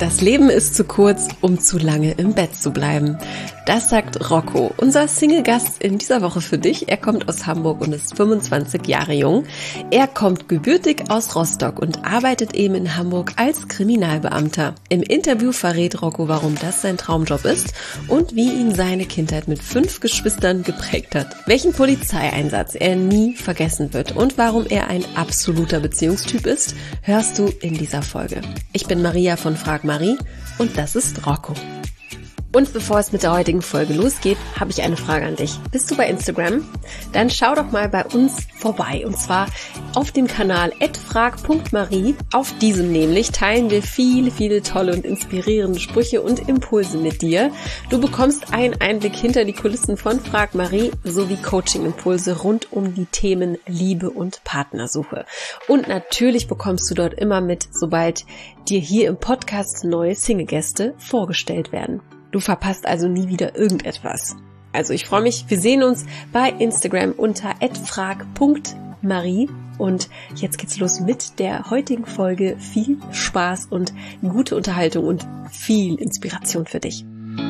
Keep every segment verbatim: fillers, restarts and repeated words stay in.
Das Leben ist zu kurz, um zu lange im Bett zu bleiben. Das sagt Rocco, unser Single-Gast in dieser Woche für dich. Er kommt aus Hamburg und ist fünfundzwanzig Jahre jung. Er kommt gebürtig aus Rostock und arbeitet eben in Hamburg als Kriminalbeamter. Im Interview verrät Rocco, warum das sein Traumjob ist und wie ihn seine Kindheit mit fünf Geschwistern geprägt hat. Welchen Polizeieinsatz er nie vergessen wird und warum er ein absoluter Beziehungstyp ist, hörst du in dieser Folge. Ich bin Maria von Frag Marie und das ist Rocco. Und bevor es mit der heutigen Folge losgeht, habe ich eine Frage an dich. Bist du bei Instagram? Dann schau doch mal bei uns vorbei. Und zwar auf dem Kanal at frag punkt marie. Auf diesem nämlich teilen wir viele, viele tolle und inspirierende Sprüche und Impulse mit dir. Du bekommst einen Einblick hinter die Kulissen von Frag Marie sowie Coaching-Impulse rund um die Themen Liebe und Partnersuche. Und natürlich bekommst du dort immer mit, sobald dir hier im Podcast neue Single-Gäste vorgestellt werden. Du verpasst also nie wieder irgendetwas. Also ich freue mich, wir sehen uns bei Instagram unter at frag punkt marie und jetzt geht's los mit der heutigen Folge. Viel Spaß und gute Unterhaltung und viel Inspiration für dich.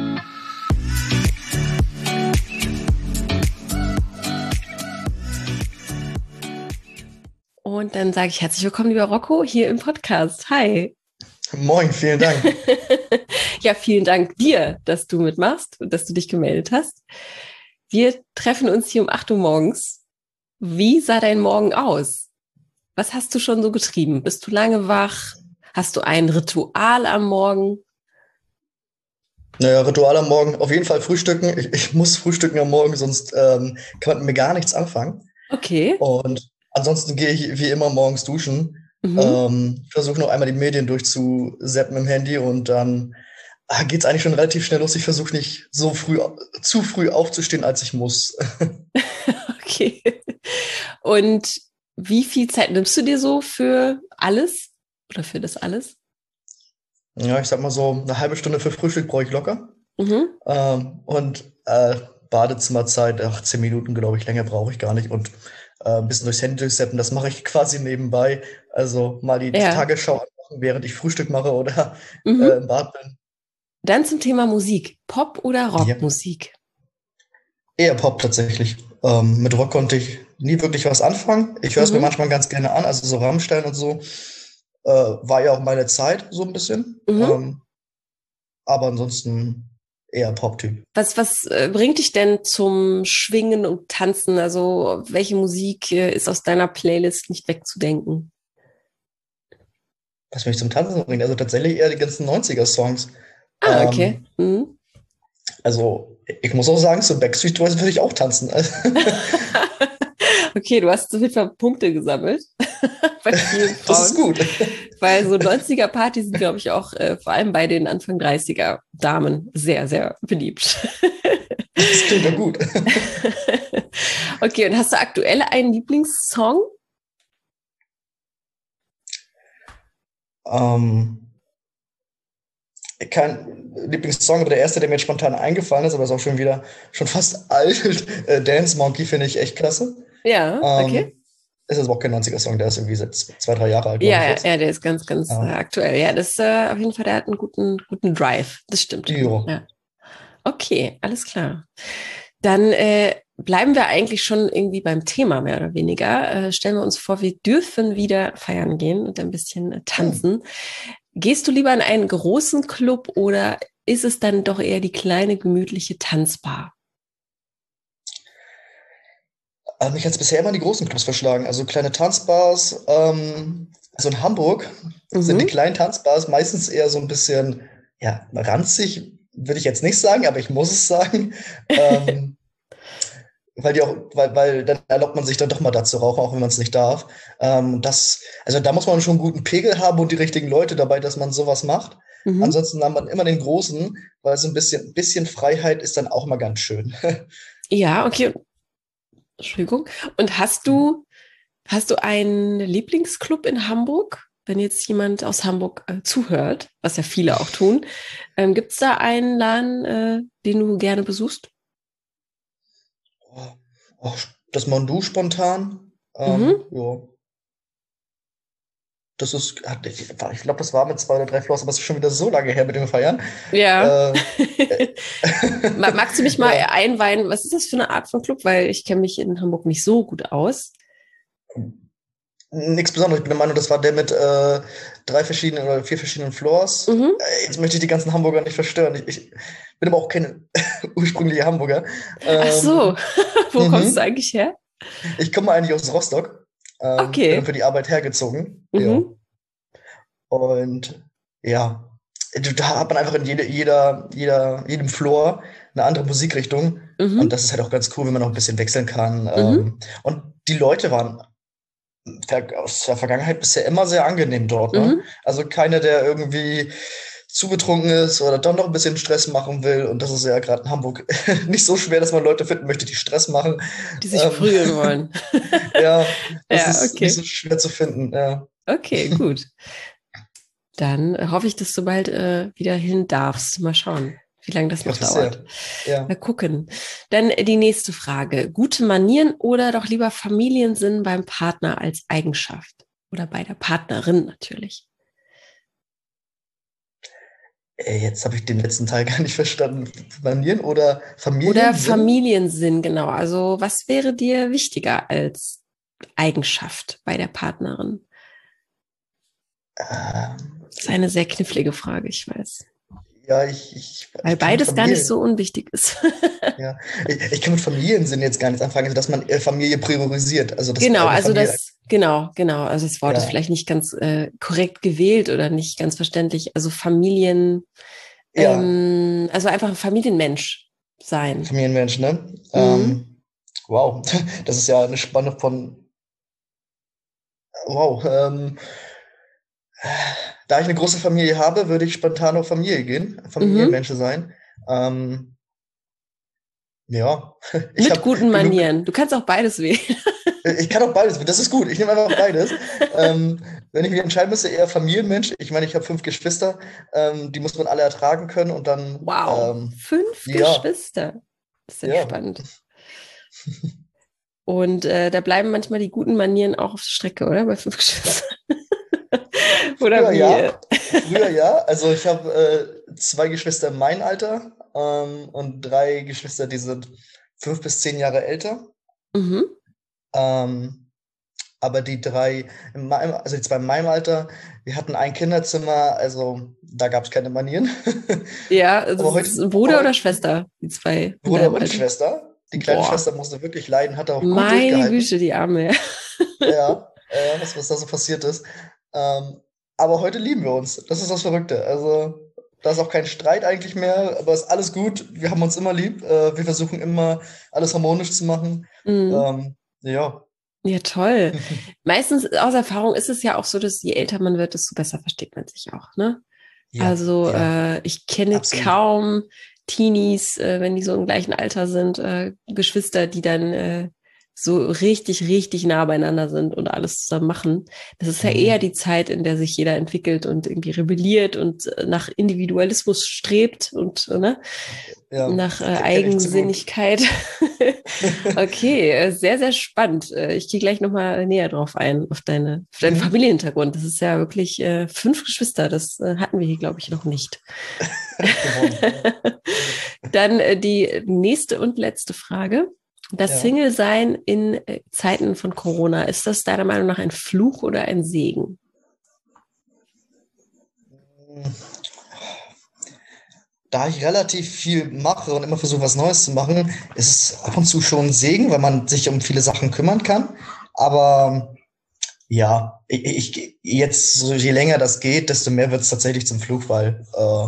Und dann sage ich herzlich willkommen, lieber Rocco, hier im Podcast. Hi. Moin, vielen Dank. Ja, vielen Dank dir, dass du mitmachst und dass du dich gemeldet hast. Wir treffen uns hier um acht Uhr morgens. Wie sah dein Morgen aus? Was hast du schon so getrieben? Bist du lange wach? Hast du ein Ritual am Morgen? Naja, Ritual am Morgen. Auf jeden Fall frühstücken. Ich, ich muss frühstücken am Morgen, sonst ähm, kann man mit mir gar nichts anfangen. Okay. Und ansonsten gehe ich wie immer morgens duschen. Mhm. Ähm, versuche noch einmal die Medien durchzuzappen im Handy und dann ah, geht's eigentlich schon relativ schnell los. Ich versuche nicht so früh, zu früh aufzustehen, als ich muss. Okay. Und wie viel Zeit nimmst du dir so für alles oder für das alles? Ja, ich sag mal so, eine halbe Stunde für Frühstück brauche ich locker. Mhm. Ähm, und äh, Badezimmerzeit, ach, zehn Minuten, glaube ich, länger brauche ich gar nicht. Und äh, ein bisschen durchs Handy durchseppen, das mache ich quasi nebenbei. Also mal die Ja. Tagesschau anmachen, während ich Frühstück mache oder Mhm. äh, im Bad bin. Dann zum Thema Musik. Pop- oder Rockmusik? Ja. Eher Pop tatsächlich. Ähm, mit Rock konnte ich nie wirklich was anfangen. Ich höre es Mhm. mir manchmal ganz gerne an, also so Rammstein und so. Äh, war ja auch meine Zeit, so ein bisschen. Mhm. Ähm, aber ansonsten eher Pop-Typ. Was, was äh, bringt dich denn zum Schwingen und Tanzen? Also welche Musik äh, ist aus deiner Playlist nicht wegzudenken? Was mich zum Tanzen bringt, also tatsächlich eher die ganzen neunziger-Songs. Ah, okay. Ähm, Mhm. also ich muss auch sagen, zu Backstreet Boys würde ich auch tanzen. Okay, du hast so viele Punkte gesammelt bei vielen Frauen. Das ist gut. Weil so neunziger-Partys sind, glaube ich, auch äh, vor allem bei den Anfang dreißiger-Damen sehr, sehr beliebt. Das klingt ja gut. Okay, und hast du aktuell einen Lieblingssong? Ähm, kein Lieblingssong, aber der erste, der mir jetzt spontan eingefallen ist, aber ist auch schon wieder schon fast alt. äh, Dance Monkey finde ich echt klasse. Ja, okay. Ähm, ist jetzt aber auch kein neunziger-Song, der ist irgendwie seit zwei, drei Jahre alt, glaube Ja, ich ja, jetzt. ja, der ist ganz, ganz Ja. äh, aktuell. Ja, das ist äh, auf jeden Fall, der hat einen guten, guten Drive. Das stimmt. Jo. Ja. Okay, alles klar. Dann äh, bleiben wir eigentlich schon irgendwie beim Thema, mehr oder weniger. Äh, stellen wir uns vor, wir dürfen wieder feiern gehen und ein bisschen äh, tanzen. Gehst du lieber in einen großen Club oder ist es dann doch eher die kleine, gemütliche Tanzbar? Also mich hat es bisher immer in die großen Clubs verschlagen. Also kleine Tanzbars. Ähm, also in Hamburg sind die Mhm. kleinen Tanzbars meistens eher so ein bisschen, ja, ranzig, würde ich jetzt nicht sagen, aber ich muss es sagen. Ähm, weil die auch, weil, weil dann erlaubt man sich dann doch mal da zu rauchen, auch wenn man es nicht darf. Ähm, das, also da muss man schon einen guten Pegel haben und die richtigen Leute dabei, dass man sowas macht. Mhm. Ansonsten nahm man immer den Großen, weil so ein bisschen, bisschen Freiheit ist dann auch mal ganz schön. Ja, okay. Entschuldigung. Und hast du, hast du einen Lieblingsclub in Hamburg? Wenn jetzt jemand aus Hamburg äh, zuhört, was ja viele auch tun, ähm, gibt es da einen Laden, äh, den du gerne besuchst? Oh, oh, das Mondu spontan. Mhm. Ähm, ja. das ist, hat- ich, ich glaube, das war mit zwei oder drei Floors, aber es ist schon wieder so lange her mit dem Feiern. Ja. Äh, äh, Ma- Magst du mich mal ja, einweihen? Was ist das für eine Art von Club? Weil ich kenne mich in Hamburg nicht so gut aus. nichts Besonderes. Ich bin der Meinung, das war der mit äh, drei verschiedenen oder vier verschiedenen Floors. Mhm. Äh, jetzt möchte ich die ganzen Hamburger nicht verstören. Ich, ich bin aber auch kein ursprünglicher Hamburger. Ach so. Ähm, Wo kommst du mhm. eigentlich her? Ich komme eigentlich aus Rostock. Ähm, bin dann Okay. für die Arbeit hergezogen. Ja. Mhm. Und ja, da hat man einfach in jede, jeder, jeder, jedem Floor eine andere Musikrichtung. Und Mhm. das ist halt auch ganz cool, wenn man auch ein bisschen wechseln kann. Mhm. Ähm, und die Leute waren ver- aus der Vergangenheit bisher immer sehr angenehm dort, ne? Mhm. Also keiner, der irgendwie zu betrunken ist oder dann noch ein bisschen Stress machen will. Und das ist ja gerade in Hamburg nicht so schwer, dass man Leute finden möchte, die Stress machen. Die sich Ähm, prügeln wollen. ja, das Ja, ist nicht so okay. schwer zu finden. Ja. Okay, gut. Dann hoffe ich, dass du bald äh, wieder hin darfst. Mal schauen, wie lange das Ich noch hoffe es dauert. sehr. Ja. Mal gucken. Dann die nächste Frage. Gute Manieren oder doch lieber Familiensinn beim Partner als Eigenschaft? Oder bei der Partnerin natürlich. Äh, Jetzt habe ich den letzten Teil gar nicht verstanden. Manieren oder Oder Familiensinn? Familiensinn, genau. Also was wäre dir wichtiger als Eigenschaft bei der Partnerin? Ähm, Das ist eine sehr knifflige Frage, ich weiß. ja, ich, ich, Weil ich kann mit beides gar nicht so Familien, unwichtig ist. ja, ich, ich kann mit Familiensinn jetzt gar nichts anfangen, also dass man äh, Familie priorisiert, also dass Genau, eine also Familie, das, genau, genau. Also das Wort ist ja, vielleicht nicht ganz äh, korrekt gewählt oder nicht ganz verständlich. Also Familien, ja, ähm, also einfach ein Familienmensch sein. Familienmensch, ne? Mhm. Ähm, wow, das ist ja eine Spanne von, wow, ähm, da ich eine große Familie habe, würde ich spontan auf Familie gehen, Mhm. Familienmensch sein. Ähm, ja, ich Mit habe guten genug. Manieren. Du kannst auch beides wählen. Äh, Ich kann auch beides. Das ist gut. Ich nehme einfach beides. Ähm, wenn ich mich entscheiden müsste, eher Familienmensch. Ich meine, ich habe fünf Geschwister. Ähm, die muss man alle ertragen können. Und dann, Wow, ähm, fünf ja, Geschwister. Das ist ja. entspannt. Und äh, da bleiben manchmal die guten Manieren auch auf der Strecke, oder? Bei fünf Geschwistern. Oder Früher wie? ja. Früher ja. Also ich habe äh, zwei Geschwister in meinem Alter ähm, und drei Geschwister, die sind fünf bis zehn Jahre älter. Mhm. Ähm, aber die drei, in meinem, also die zwei in meinem Alter, wir hatten ein Kinderzimmer, also da gab es keine Manieren. Ja, also Aber es heute, ist ein Bruder oder heute Schwester, die zwei in Bruder deinem und Alter. Schwester. Die kleine Boah, Schwester musste wirklich leiden, hat auch gut meine durchgehalten. Güte, die Arme. Ja, äh, was, was da so passiert ist. Ähm, aber heute lieben wir uns. Das ist das Verrückte. Also, da ist auch kein Streit eigentlich mehr, aber ist alles gut. Wir haben uns immer lieb. Äh, wir versuchen immer, alles harmonisch zu machen. Mhm. Ähm, ja. Ja, toll. Meistens aus Erfahrung ist es ja auch so, dass je älter man wird, desto besser versteht man sich auch, ne? Ja, Also ja, äh, ich kenne absolut. kaum Teenies, äh, wenn die so im gleichen Alter sind, äh, Geschwister, die dann äh, so richtig, richtig nah beieinander sind und alles zusammen machen. Das ist ja eher Mhm. die Zeit, in der sich jeder entwickelt und irgendwie rebelliert und äh, nach Individualismus strebt und äh, ne, Ja, nach äh, kenne ich zu gut. Eigensinnigkeit. Okay, äh, sehr, sehr spannend. Äh, Ich gehe gleich nochmal näher drauf ein, auf deine, auf deinen Mhm. Familienhintergrund. Das ist ja wirklich äh, fünf Geschwister. Das äh, hatten wir hier, glaube ich, noch nicht. Gewonnen. Ja. Dann äh, die nächste und letzte Frage. Das Ja. Single-Sein in äh, Zeiten von Corona, ist das deiner Meinung nach ein Fluch oder ein Segen? Da ich relativ viel mache und immer versuche, was Neues zu machen, ist es ab und zu schon ein Segen, weil man sich um viele Sachen kümmern kann. Aber ja, ich, ich jetzt, so je länger das geht, desto mehr wird es tatsächlich zum Fluch, weil äh,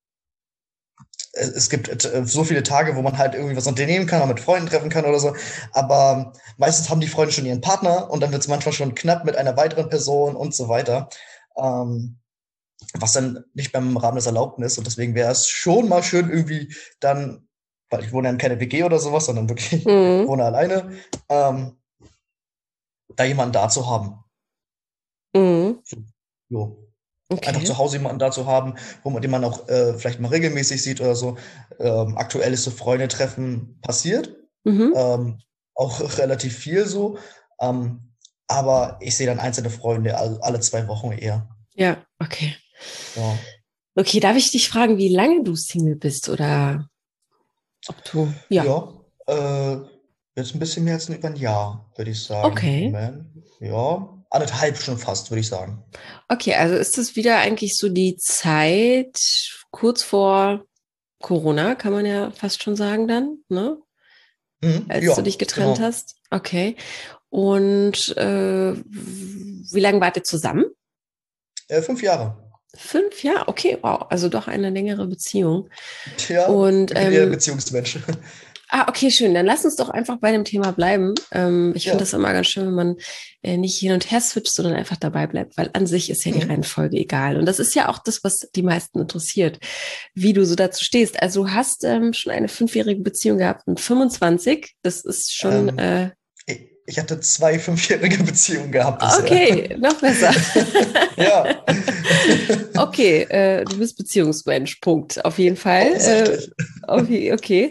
es es gibt äh, so viele Tage, wo man halt irgendwie was unternehmen kann, auch mit Freunden treffen kann oder so. Aber meistens haben die Freunde schon ihren Partner und dann wird es manchmal schon knapp mit einer weiteren Person und so weiter. Ähm, was dann nicht beim Rahmen des Erlaubten ist. Und deswegen wäre es schon mal schön irgendwie dann, weil ich wohne ja in keine W G oder sowas, sondern wirklich Mhm. wohne alleine, ähm, da jemanden da zu haben. Mhm. So, jo. Einfach Okay. zu Hause jemanden da zu haben, wo man den man auch äh, vielleicht mal regelmäßig sieht oder so. Ähm, aktuell ist so Freunde-Treffen passiert. Mhm. Ähm, auch relativ viel so. Ähm, aber ich sehe dann einzelne Freunde alle, alle zwei Wochen eher. Ja, okay. Ja, Okay, darf ich dich fragen, wie lange du Single bist oder ob du, ja, ja äh, jetzt ein bisschen mehr als über ein Jahr, würde ich sagen. okay. Moment. Ja, anderthalb schon fast, würde ich sagen. Okay, also ist das wieder eigentlich so die Zeit kurz vor Corona, kann man ja fast schon sagen dann, ne? Mhm, Als du dich ja, getrennt genau. hast. Okay. Und äh, wie lange wart ihr zusammen? Äh, fünf Jahre. Fünf Jahre? Okay, wow. Also doch eine längere Beziehung. Ja, Und ich bin eher ähm, Beziehungsmensch. ah, okay, schön. Dann lass uns doch einfach bei dem Thema bleiben. Ähm, ich finde Ja. das immer ganz schön, wenn man äh, nicht hin und her switcht, sondern einfach dabei bleibt, weil an sich ist ja die Mhm. Reihenfolge egal. Und das ist ja auch das, was die meisten interessiert, wie du so dazu stehst. Also du hast ähm, schon eine fünfjährige Beziehung gehabt und fünfundzwanzig. Das ist schon Ähm, äh, ich, ich hatte zwei fünfjährige Beziehungen gehabt bisher. okay, noch besser. Ja. Okay, äh, du bist Beziehungsmensch, Punkt. Auf jeden Fall. Äh, Offensichtlich. okay, okay.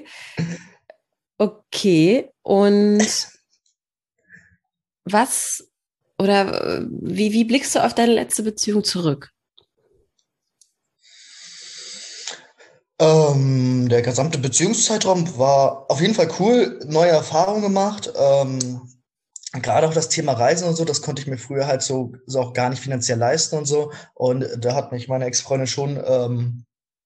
Okay. Und was oder äh, wie, wie blickst du auf deine letzte Beziehung zurück? Ähm, der gesamte Beziehungszeitraum war auf jeden Fall cool, neue Erfahrungen gemacht. Ähm, gerade auch das Thema Reisen und so, das konnte ich mir früher halt so, so auch gar nicht finanziell leisten und so. Und da hat mich meine Ex-Freundin schon, ähm,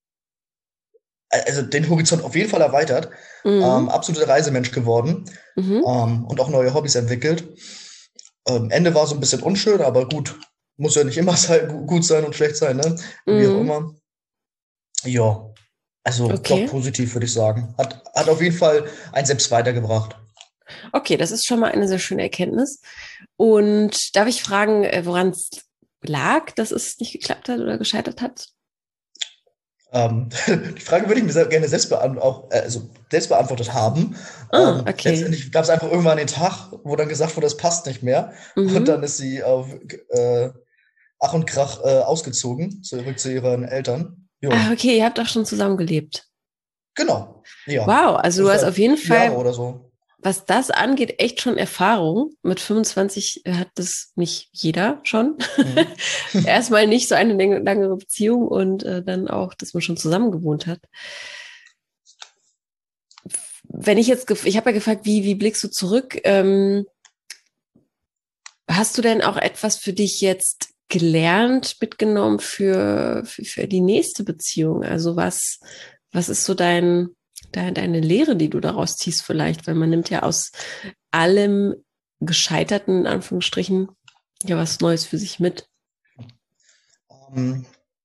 also den Horizont auf jeden Fall erweitert. Ähm, Mhm. absoluter Reisemensch geworden, Mhm. ähm, und auch neue Hobbys entwickelt. Ähm, Ende war so ein bisschen unschön, aber gut, muss ja nicht immer sein, gut sein und schlecht sein, ne? Wie auch Mhm. immer. Ja, also doch Okay. positiv, würde ich sagen. Hat, hat auf jeden Fall einen selbst weitergebracht. Okay, das ist schon mal eine sehr schöne Erkenntnis. Und darf ich fragen, äh, woran es lag, dass es nicht geklappt hat oder gescheitert hat? Ähm, die Frage würde ich mir sehr gerne selbst, beant auch, äh, also selbst beantwortet haben. Ah, Ähm, okay. letztendlich gab es einfach irgendwann den Tag, wo dann gesagt wurde, das passt nicht mehr. Und Mhm. dann ist sie auf äh, Ach und Krach äh, ausgezogen, zurück zu ihren Eltern. Ja, Ah, okay, ihr habt auch schon zusammengelebt. genau. Ja. Wow, also du hast Ungefähr auf jeden vier Jahre Fall, oder so. was das angeht, echt schon Erfahrung. Mit fünfundzwanzig hat das nicht jeder schon. Mhm. Erstmal nicht so eine läng- langere Beziehung und äh, dann auch, dass man schon zusammen gewohnt hat. Wenn ich jetzt, gef- ich habe ja gefragt, wie, wie blickst du zurück? Ähm, hast du denn auch etwas für dich jetzt gelernt, mitgenommen für, für, für die nächste Beziehung? Also was, was ist so dein, dein, deine Lehre, die du daraus ziehst vielleicht? Weil man nimmt ja aus allem Gescheiterten, in Anführungsstrichen, ja was Neues für sich mit. Ähm,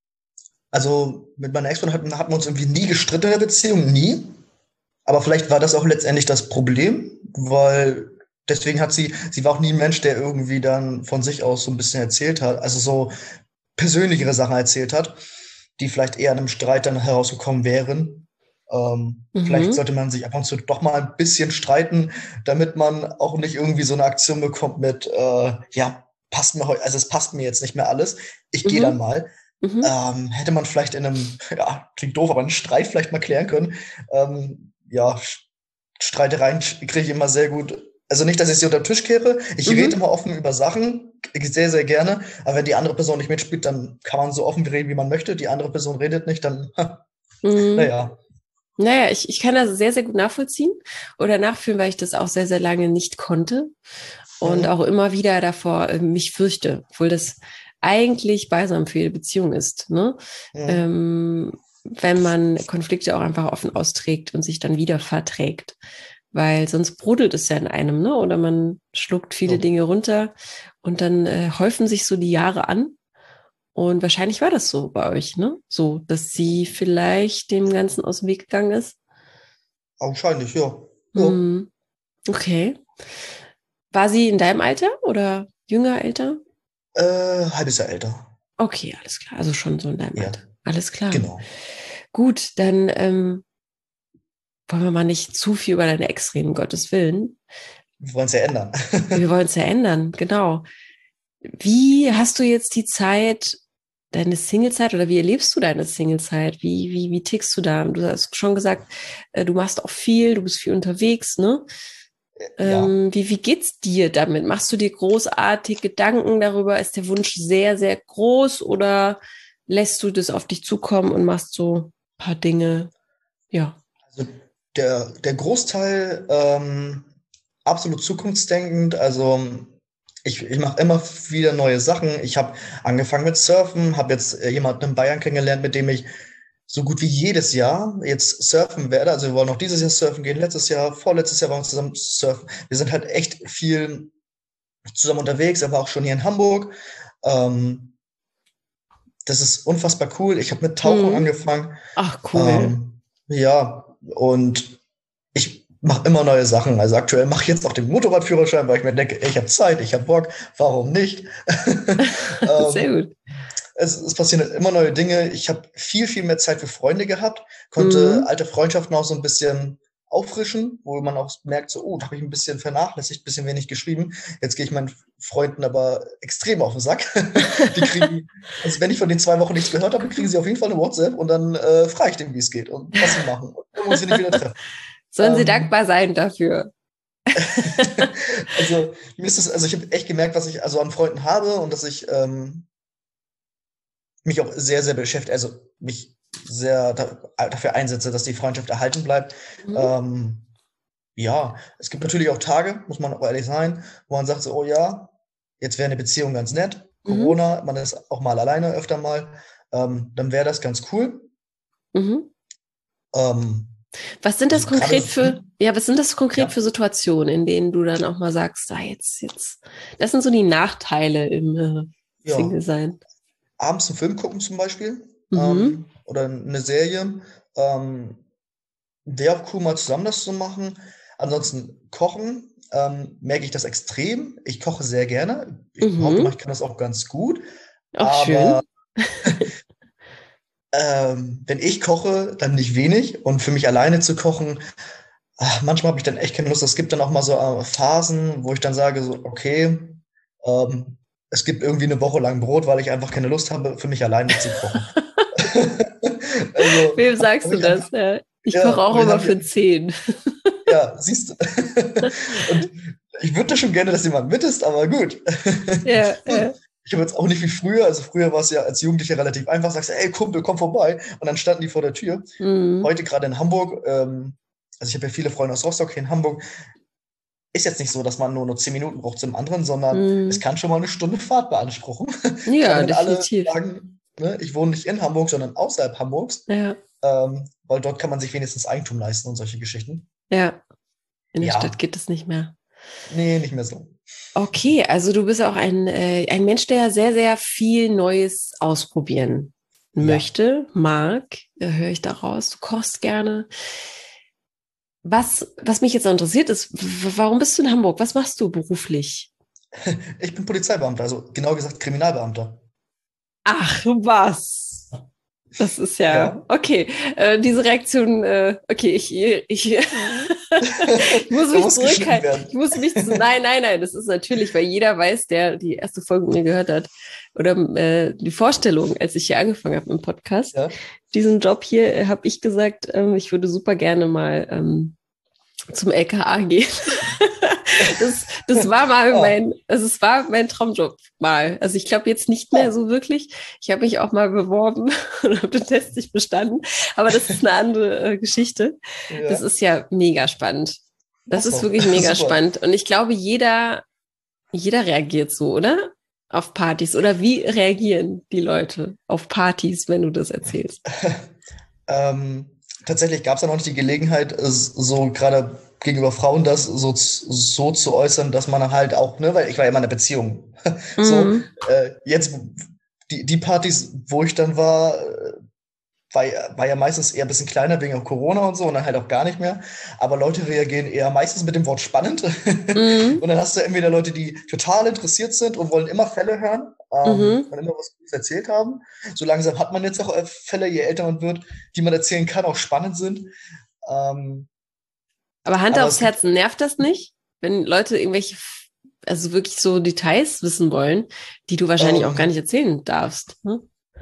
also mit meiner Ex-Freundin hatten, hatten wir uns irgendwie nie gestritten in der Beziehung, nie. Aber vielleicht war das auch letztendlich das Problem, weil deswegen hat sie, sie war auch nie ein Mensch, der irgendwie dann von sich aus so ein bisschen erzählt hat, also so persönlichere Sachen erzählt hat, die vielleicht eher in einem Streit dann herausgekommen wären. Ähm, vielleicht Mhm. sollte man sich ab und zu doch mal ein bisschen streiten, damit man auch nicht irgendwie so eine Aktion bekommt mit, äh, ja, passt mir heute, also es passt mir jetzt nicht mehr alles, ich gehe dann Mhm. mal. Mhm. Ähm, hätte man vielleicht in einem, ja, klingt doof, aber einen Streit vielleicht mal klären können. Ähm, ja, Streitereien kriege ich immer sehr gut. Also nicht, dass ich sie unter den Tisch kehre. Ich rede Mhm. immer offen über Sachen, sehr, sehr gerne. Aber wenn die andere Person nicht mitspielt, dann kann man so offen reden, wie man möchte. Die andere Person redet nicht, dann, Mhm. naja. Naja, ich, ich kann das sehr, sehr gut nachvollziehen oder nachfühlen, weil ich das auch sehr, sehr lange nicht konnte und auch Mhm. immer wieder davor äh, mich fürchte, obwohl das eigentlich balsam für jede Beziehung ist, ne? Mhm. Ähm, wenn man Konflikte auch einfach offen austrägt und sich dann wieder verträgt, weil sonst brodelt es ja in einem, ne? Oder man schluckt viele So. Dinge runter und dann äh, häufen sich so die Jahre an. Und wahrscheinlich war das so bei euch, ne? So, dass sie vielleicht dem Ganzen aus dem Weg gegangen ist. Wahrscheinlich, ja. Ja. Hm, okay. War sie in deinem Alter oder jünger, älter? Äh, halbes Jahr älter. Okay, alles klar. Also schon so in deinem Ja, Alter. Alles klar. genau. Gut, dann ähm, wollen wir mal nicht zu viel über deine Ex reden, um Gottes Willen. Wir wollen es ja ändern. Wir wollen es ja ändern, genau. Wie hast du jetzt die Zeit, deine Singlezeit oder wie erlebst du deine Singlezeit? Wie, wie, wie tickst du da? Du hast schon gesagt, äh, du machst auch viel, du bist viel unterwegs, ne? Ja. Ähm, wie, wie geht's dir damit? Machst du dir großartig Gedanken darüber? Ist der Wunsch sehr, sehr groß oder lässt du das auf dich zukommen und machst so ein paar Dinge? Ja. Also der, der Großteil ähm, absolut zukunftsdenkend. Also ich, ich mache immer wieder neue Sachen. Ich habe angefangen mit Surfen, habe jetzt äh, jemanden in Bayern kennengelernt, mit dem ich so gut wie jedes Jahr jetzt surfen werde. Also wir wollen auch dieses Jahr surfen gehen, letztes Jahr, vorletztes Jahr waren wir zusammen surfen. Wir sind halt echt viel zusammen unterwegs, aber auch schon hier in Hamburg. Ähm, das ist unfassbar cool. Ich habe mit Tauchen Mhm. angefangen. Ach, cool. Ähm, ja, und ich mache immer neue Sachen. Also aktuell mache ich jetzt auch den Motorradführerschein, weil ich mir denke, ey, ich habe Zeit, ich habe Bock, warum nicht? Sehr ähm, gut. es, es passieren immer neue Dinge. Ich habe viel, viel mehr Zeit für Freunde gehabt, konnte Mhm. alte Freundschaften auch so ein bisschen auffrischen, wo man auch merkt, so, oh, da habe ich ein bisschen vernachlässigt, ein bisschen wenig geschrieben. Jetzt gehe ich meinen Freunden aber extrem auf den Sack. Die kriegen, also wenn ich von den zwei Wochen nichts gehört habe, kriegen sie auf jeden Fall eine WhatsApp und dann äh, frage ich den, wie es geht und was sie machen. Und dann muss ich nicht wieder treffen. Sollen sie Ähm, dankbar sein dafür? also mir ist es, also ich habe echt gemerkt, was ich also an Freunden habe und dass ich ähm, mich auch sehr, sehr beschäftigt, also mich sehr da, dafür einsetze, dass die Freundschaft erhalten bleibt. Mhm. Ähm, ja, es gibt natürlich auch Tage, muss man auch ehrlich sein, wo man sagt so, oh ja, jetzt wäre eine Beziehung ganz nett. Mhm. Corona, man ist auch mal alleine öfter mal, ähm, dann wäre das ganz cool. Mhm. Ähm, Was sind das also gerade, konkret für, hm, ja, was sind das konkret ja, für Situationen, in denen du dann auch mal sagst, ah, jetzt, jetzt, das sind so die Nachteile im äh, ja, Single-Sein. abends einen Film gucken zum Beispiel Mhm. ähm, oder eine Serie. Ähm, Wäre auch cool, mal zusammen das zu machen. Ansonsten kochen, ähm, merke ich das extrem. Ich koche sehr gerne. Ich behaupte mal, Mhm. ich kann das auch ganz gut. Auch Aber schön. ähm, wenn ich koche, dann nicht wenig. Und für mich alleine zu kochen, ach, manchmal habe ich dann echt keine Lust. Es gibt dann auch mal so äh, Phasen, wo ich dann sage, so, okay, ähm, es gibt irgendwie eine Woche lang Brot, weil ich einfach keine Lust habe, für mich alleine zu kochen. Also Wem habe sagst hab du ich einfach, das? Ja. Ich koche ja, auch immer habe ich für zehn. Ja, siehst du. Und ich würde schon gerne, dass jemand mit ist, aber gut. Ja, ja. Ich habe jetzt auch nicht wie früher. Also früher war es ja als Jugendlicher relativ einfach. Sagst du, ey Kumpel, komm vorbei. Und dann standen die vor der Tür. Mhm. Heute gerade in Hamburg, ähm, also ich habe ja viele Freunde aus Rostock hier in Hamburg, ist jetzt nicht so, dass man nur nur zehn Minuten braucht zum anderen, sondern es Mhm. kann schon mal eine Stunde Fahrt beanspruchen. Gerade Ja, wenn alle definitiv. sagen, ne, ich wohne nicht in Hamburg, sondern außerhalb Hamburgs, Ja, ähm, weil dort kann man sich wenigstens Eigentum leisten und solche Geschichten. ja. In der Stadt Ja, geht es nicht mehr. nee, nicht mehr so. Okay, also du bist auch ein, äh, ein Mensch, der sehr, sehr viel Neues ausprobieren Ja. möchte, mag, äh, höre ich daraus. Du kochst gerne. Was, was mich jetzt noch interessiert ist, w- warum bist du in Hamburg? Was machst du beruflich? Ich bin Polizeibeamter, also genau gesagt Kriminalbeamter. Ach, was? Das ist ja, Ja. okay, äh, diese Reaktion, äh, okay, ich, ich, ich muss Da mich muss geschnitten zurückhalten. werden. Ich muss mich zu, nein, nein, nein, das ist natürlich, weil jeder weiß, der die erste Folge mit mir gehört hat, oder äh, die Vorstellung, als ich hier angefangen habe im Podcast, Ja. diesen Job hier, äh, habe ich gesagt, ähm, ich würde super gerne mal ähm, zum L K A gehen. Das, das war mal Ah, mein, also es war mein Traumjob mal. Also ich glaube jetzt nicht mehr ah, so wirklich. Ich habe mich auch mal beworben und habe den Test nicht bestanden. Aber das ist eine andere äh, Geschichte. Das ja. ist ja mega spannend. Ach Das ist so, wirklich mega super. spannend. Und ich glaube, jeder, jeder reagiert so, oder? Auf Partys. Oder wie reagieren die Leute auf Partys, wenn du das erzählst? Ähm, tatsächlich gab es ja noch nicht die Gelegenheit, es so gerade gegenüber Frauen das so, z- so zu äußern, dass man halt auch, ne, weil ich war ja immer in einer Beziehung. So, Mhm. äh, jetzt die, die Partys, wo ich dann war, äh, war, ja- war ja meistens eher ein bisschen kleiner wegen Corona und so und dann halt auch gar nicht mehr. Aber Leute reagieren eher meistens mit dem Wort spannend. Mhm. Und dann hast du entweder Leute, die total interessiert sind und wollen immer Fälle hören ähm, Mhm. und immer was Gutes erzählt haben. So langsam hat man jetzt auch äh, Fälle, je älter man wird, die man erzählen kann, auch spannend sind. Ähm, Aber Hand aber aufs es gibt Herzen, nervt das nicht, wenn Leute irgendwelche, also wirklich so Details wissen wollen, die du wahrscheinlich auch gar ähm, nicht erzählen darfst? Ne?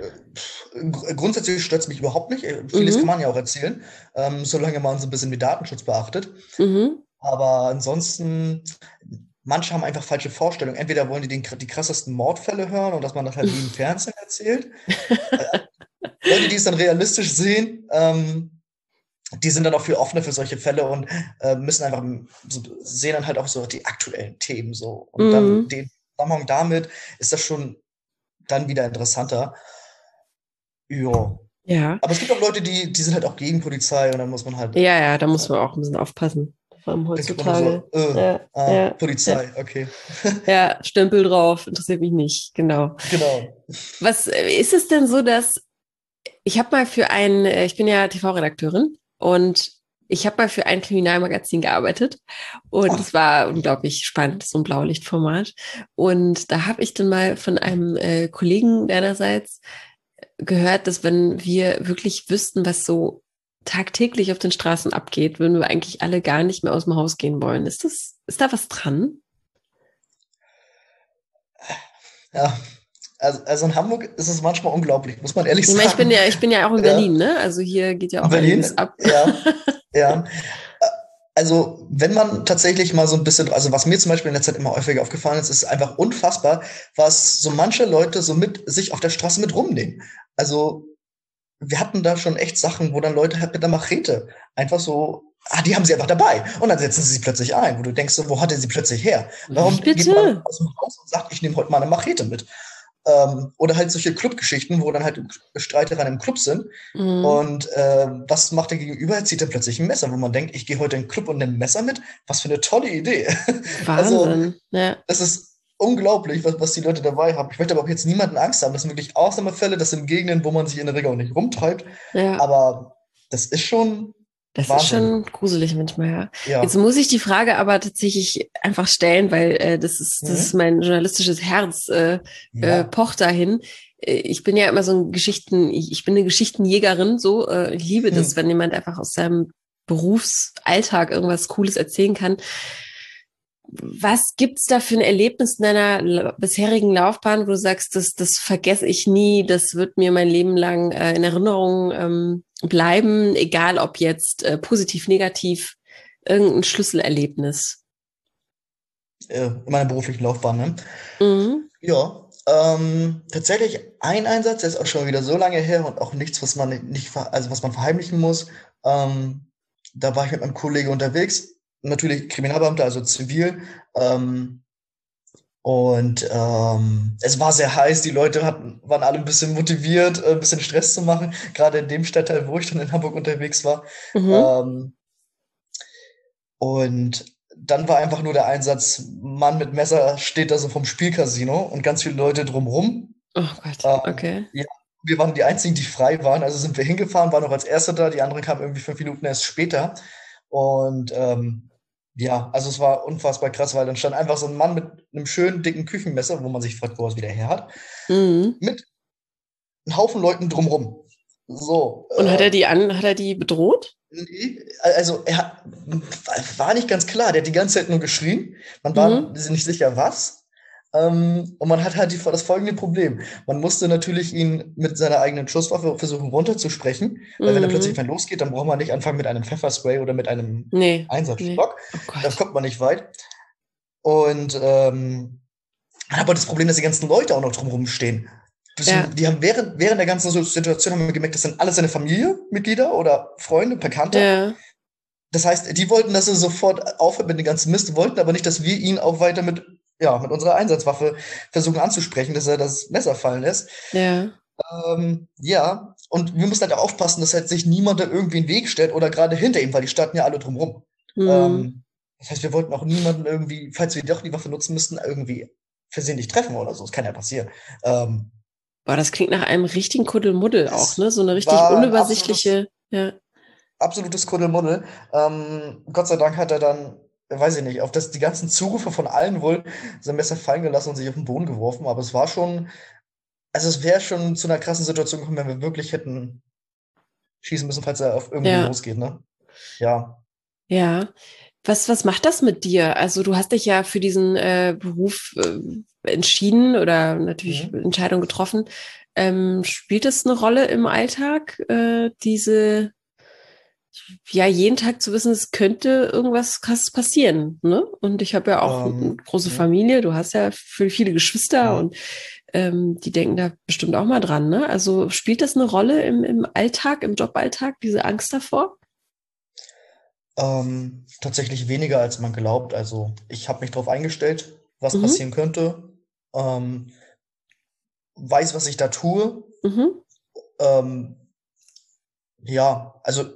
gr- grundsätzlich stört es mich überhaupt nicht. Äh, Vieles kann Mhm, man ja auch erzählen, ähm, solange man so ein bisschen den Datenschutz beachtet. mhm. Aber ansonsten, manche haben einfach falsche Vorstellungen. Entweder wollen die den, die krassesten Mordfälle hören und dass man das halt wie im Fernsehen erzählt. Äh, Leute, die es dann realistisch sehen, ähm, die sind dann auch viel offener für solche Fälle und äh, müssen einfach so, sehen dann halt auch so die aktuellen Themen so. Und dann Mhm. den Zusammenhang damit ist das schon dann wieder interessanter. Ja. Ja. Aber es gibt auch Leute, die, die sind halt auch gegen Polizei und dann muss man halt, Ja, ja, da muss man auch ein bisschen aufpassen. Vor allem dann kriegt man nur heutzutage. so, äh, Ja, ah, ja, ja. Polizei, okay. Ja, Stempel drauf, interessiert mich nicht, genau. Genau. Was äh, ist es denn so, dass ich habe mal für ein, äh, ich bin ja T V-Redakteurin und ich habe mal für ein Kriminalmagazin gearbeitet und Ah, es war unglaublich spannend, so ein Blaulichtformat. Und da habe ich dann mal von einem äh, Kollegen deinerseits gehört, dass wenn wir wirklich wüssten, was so tagtäglich auf den Straßen abgeht, würden wir eigentlich alle gar nicht mehr aus dem Haus gehen wollen. Ist das, ist da was dran? ja. Also, also in Hamburg ist es manchmal unglaublich, muss man ehrlich Ich meine, ich bin sagen. ja, ich bin ja auch in Ja. Berlin, ne? Also hier geht ja In auch einiges Berlin, ab. ja, ja. Also, wenn man tatsächlich mal so ein bisschen, also was mir zum Beispiel in der Zeit immer häufiger aufgefallen ist, ist einfach unfassbar, was so manche Leute so mit sich auf der Straße mit rumnehmen. Also, wir hatten da schon echt Sachen, wo dann Leute halt mit einer Machete einfach so, ah, die haben sie einfach dabei. Und dann setzen sie sie plötzlich ein, wo du denkst, so, wo hat er sie plötzlich her? Wie Warum geht man bitte? aus dem Haus und sagt, ich nehme heute mal eine Machete mit? Ähm, oder halt solche Clubgeschichten, wo dann halt Streitereien im Club sind. Mhm. Und äh, was macht der Gegenüber? Er zieht dann plötzlich ein Messer, wo man denkt, ich gehe heute in den Club und nehme ein Messer mit. Was für eine tolle Idee. Also, Wahnsinn. Ja, das ist unglaublich, was, was die Leute dabei haben. Ich möchte aber auch jetzt niemanden Angst haben. Das sind wirklich Ausnahmefälle. Das sind Gegenden, wo man sich in der Regel auch nicht rumtreibt. ja. Aber das ist schon Das ist Wahnsinn. schon gruselig manchmal, ja. Jetzt Ja. muss ich die Frage aber tatsächlich einfach stellen, weil äh, das ist, das ist Mhm. mein journalistisches Herz, äh, äh, Ja. pocht dahin. Äh, Ich bin ja immer so ein Geschichten, ich ich bin eine Geschichtenjägerin, so. Äh, ich liebe das, Hm. wenn jemand einfach aus seinem Berufsalltag irgendwas Cooles erzählen kann. Was gibt's da für ein Erlebnis in deiner la- bisherigen Laufbahn, wo du sagst, das, das vergesse ich nie, das wird mir mein Leben lang äh, in Erinnerung ähm, bleiben, egal ob jetzt äh, positiv, negativ, irgendein Schlüsselerlebnis? Äh, in meiner beruflichen Laufbahn, ne? Mhm. Ja. Ähm, tatsächlich ein Einsatz, der ist auch schon wieder so lange her und auch nichts, was man nicht, ver- also was man verheimlichen muss. Ähm, da war ich mit meinem Kollegen unterwegs, natürlich Kriminalbeamter, also zivil. Ähm, und ähm, es war sehr heiß, die Leute hatten, waren alle ein bisschen motiviert, äh, ein bisschen Stress zu machen, gerade in dem Stadtteil, wo ich dann in Hamburg unterwegs war. Mhm. Ähm, und dann war einfach nur der Einsatz, Mann mit Messer steht da so vom Spielcasino und ganz viele Leute drumrum. Oh Gott, Ähm, okay. ja, wir waren die einzigen, die frei waren, also sind wir hingefahren, waren noch als Erste da, die anderen kamen irgendwie fünf Minuten erst später. Und ähm, ja, also es war unfassbar krass, weil dann stand einfach so ein Mann mit einem schönen dicken Küchenmesser, wo man sich fragt, wo er es wieder her hat, Mhm. mit einem Haufen Leuten drumrum. So, Und hat er äh, die an, hat er die bedroht? nee, also er hat, war nicht ganz klar, der hat die ganze Zeit nur geschrien. Man war Mhm. nicht sicher, was. Ähm, und man hat halt die, das folgende Problem. Man musste natürlich ihn mit seiner eigenen Schusswaffe versuchen runterzusprechen, weil wenn er plötzlich Mhm. mal losgeht, dann braucht man nicht anfangen mit einem Pfefferspray oder mit einem Nee, nee. Einsatzstock. Oh Da Gott. kommt man nicht weit. Und ähm, man hat aber das Problem, dass die ganzen Leute auch noch drumherum stehen. Ja, Die haben während, während der ganzen Situation haben wir gemerkt, das sind alles seine Familienmitglieder oder Freunde, Bekannte. ja, Das heißt, die wollten, dass er sofort aufhört mit dem ganzen Mist, wollten aber nicht, dass wir ihn auch weiter mit, ja, mit unserer Einsatzwaffe versuchen anzusprechen, dass er das Messer fallen lässt. ja. Ähm, ja, und wir mussten halt auch aufpassen, dass halt sich niemand da irgendwie in den Weg stellt oder gerade hinter ihm, weil die standen ja alle drumrum. Mhm. Ähm, das heißt, wir wollten auch niemanden irgendwie, falls wir doch die Waffe nutzen müssten, irgendwie versehentlich treffen oder so. Das kann ja passieren. Ähm, Boah, das klingt nach einem richtigen Kuddelmuddel auch, ne? es So eine richtig war ein absolutes unübersichtliche, ja. absolutes Kuddelmuddel. Ähm, Gott sei Dank hat er dann, weiß ich nicht, auf das die ganzen Zurufe von allen wohl sein Messer fallen gelassen und sich auf den Boden geworfen. Aber es war schon, also es wäre schon zu einer krassen Situation gekommen, wenn wir wirklich hätten schießen müssen, falls er auf irgendwen Ja, losgeht, ne? Ja. ja. Was, was macht das mit dir? Also du hast dich ja für diesen äh, Beruf äh, entschieden oder natürlich Mhm. Entscheidung getroffen. Ähm, spielt es eine Rolle im Alltag, äh, diese, ja, jeden Tag zu wissen, es könnte irgendwas krasses passieren, ne? Und ich habe ja auch eine Ähm, große ja, Familie, du hast ja viele, viele Geschwister ja. und ähm, die denken da bestimmt auch mal dran, ne? Also spielt das eine Rolle im, im Alltag, im Joballtag, diese Angst davor? Ähm, tatsächlich weniger, als man glaubt. Also ich habe mich darauf eingestellt, was Mhm, passieren könnte. Ähm, weiß, was ich da tue. mhm, Ähm, ja, also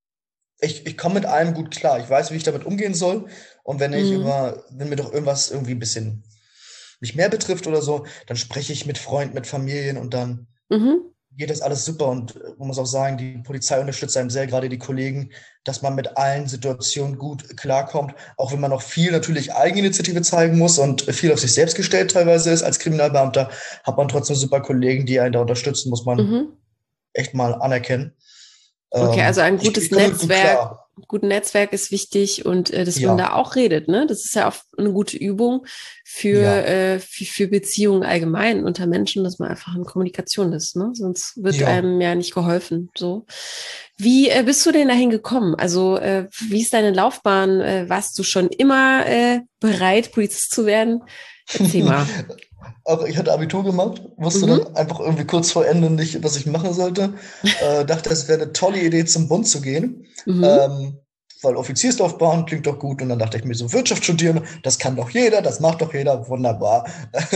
ich, ich komme mit allem gut klar. Ich weiß, wie ich damit umgehen soll. Und wenn ich mhm, über, wenn mir doch irgendwas irgendwie ein bisschen mich mehr betrifft oder so, dann spreche ich mit Freunden, mit Familien und dann mhm, geht das alles super. Und äh, man muss auch sagen, die Polizei unterstützt einem sehr, gerade die Kollegen, dass man mit allen Situationen gut klarkommt. Auch wenn man noch viel natürlich Eigeninitiative zeigen muss und viel auf sich selbst gestellt teilweise ist als Kriminalbeamter, hat man trotzdem super Kollegen, die einen da unterstützen, muss man mhm. echt mal anerkennen. Okay, also Ähm, ein ich, gutes ich komme damit gut Netzwerk, klar. gutes Netzwerk ist wichtig und äh, dass man Ja, da auch redet, ne? Das ist ja auch eine gute Übung für, ja, äh, für, für Beziehungen allgemein unter Menschen, dass man einfach in Kommunikation ist, ne? Sonst wird ja. einem ja nicht geholfen. So. Wie äh, bist du denn dahin gekommen? Also, äh, wie ist deine Laufbahn? Äh, warst du schon immer äh, bereit, Polizist zu werden? Erzähl mal. Auch ich hatte Abitur gemacht, wusste Mhm. dann einfach irgendwie kurz vor Ende nicht, was ich machen sollte. Äh, dachte, es wäre eine tolle Idee, zum Bund zu gehen. Mhm. Ähm, weil Offizierslaufbahn klingt doch gut. Und dann dachte ich mir so, Wirtschaft studieren, das kann doch jeder, das macht doch jeder, wunderbar.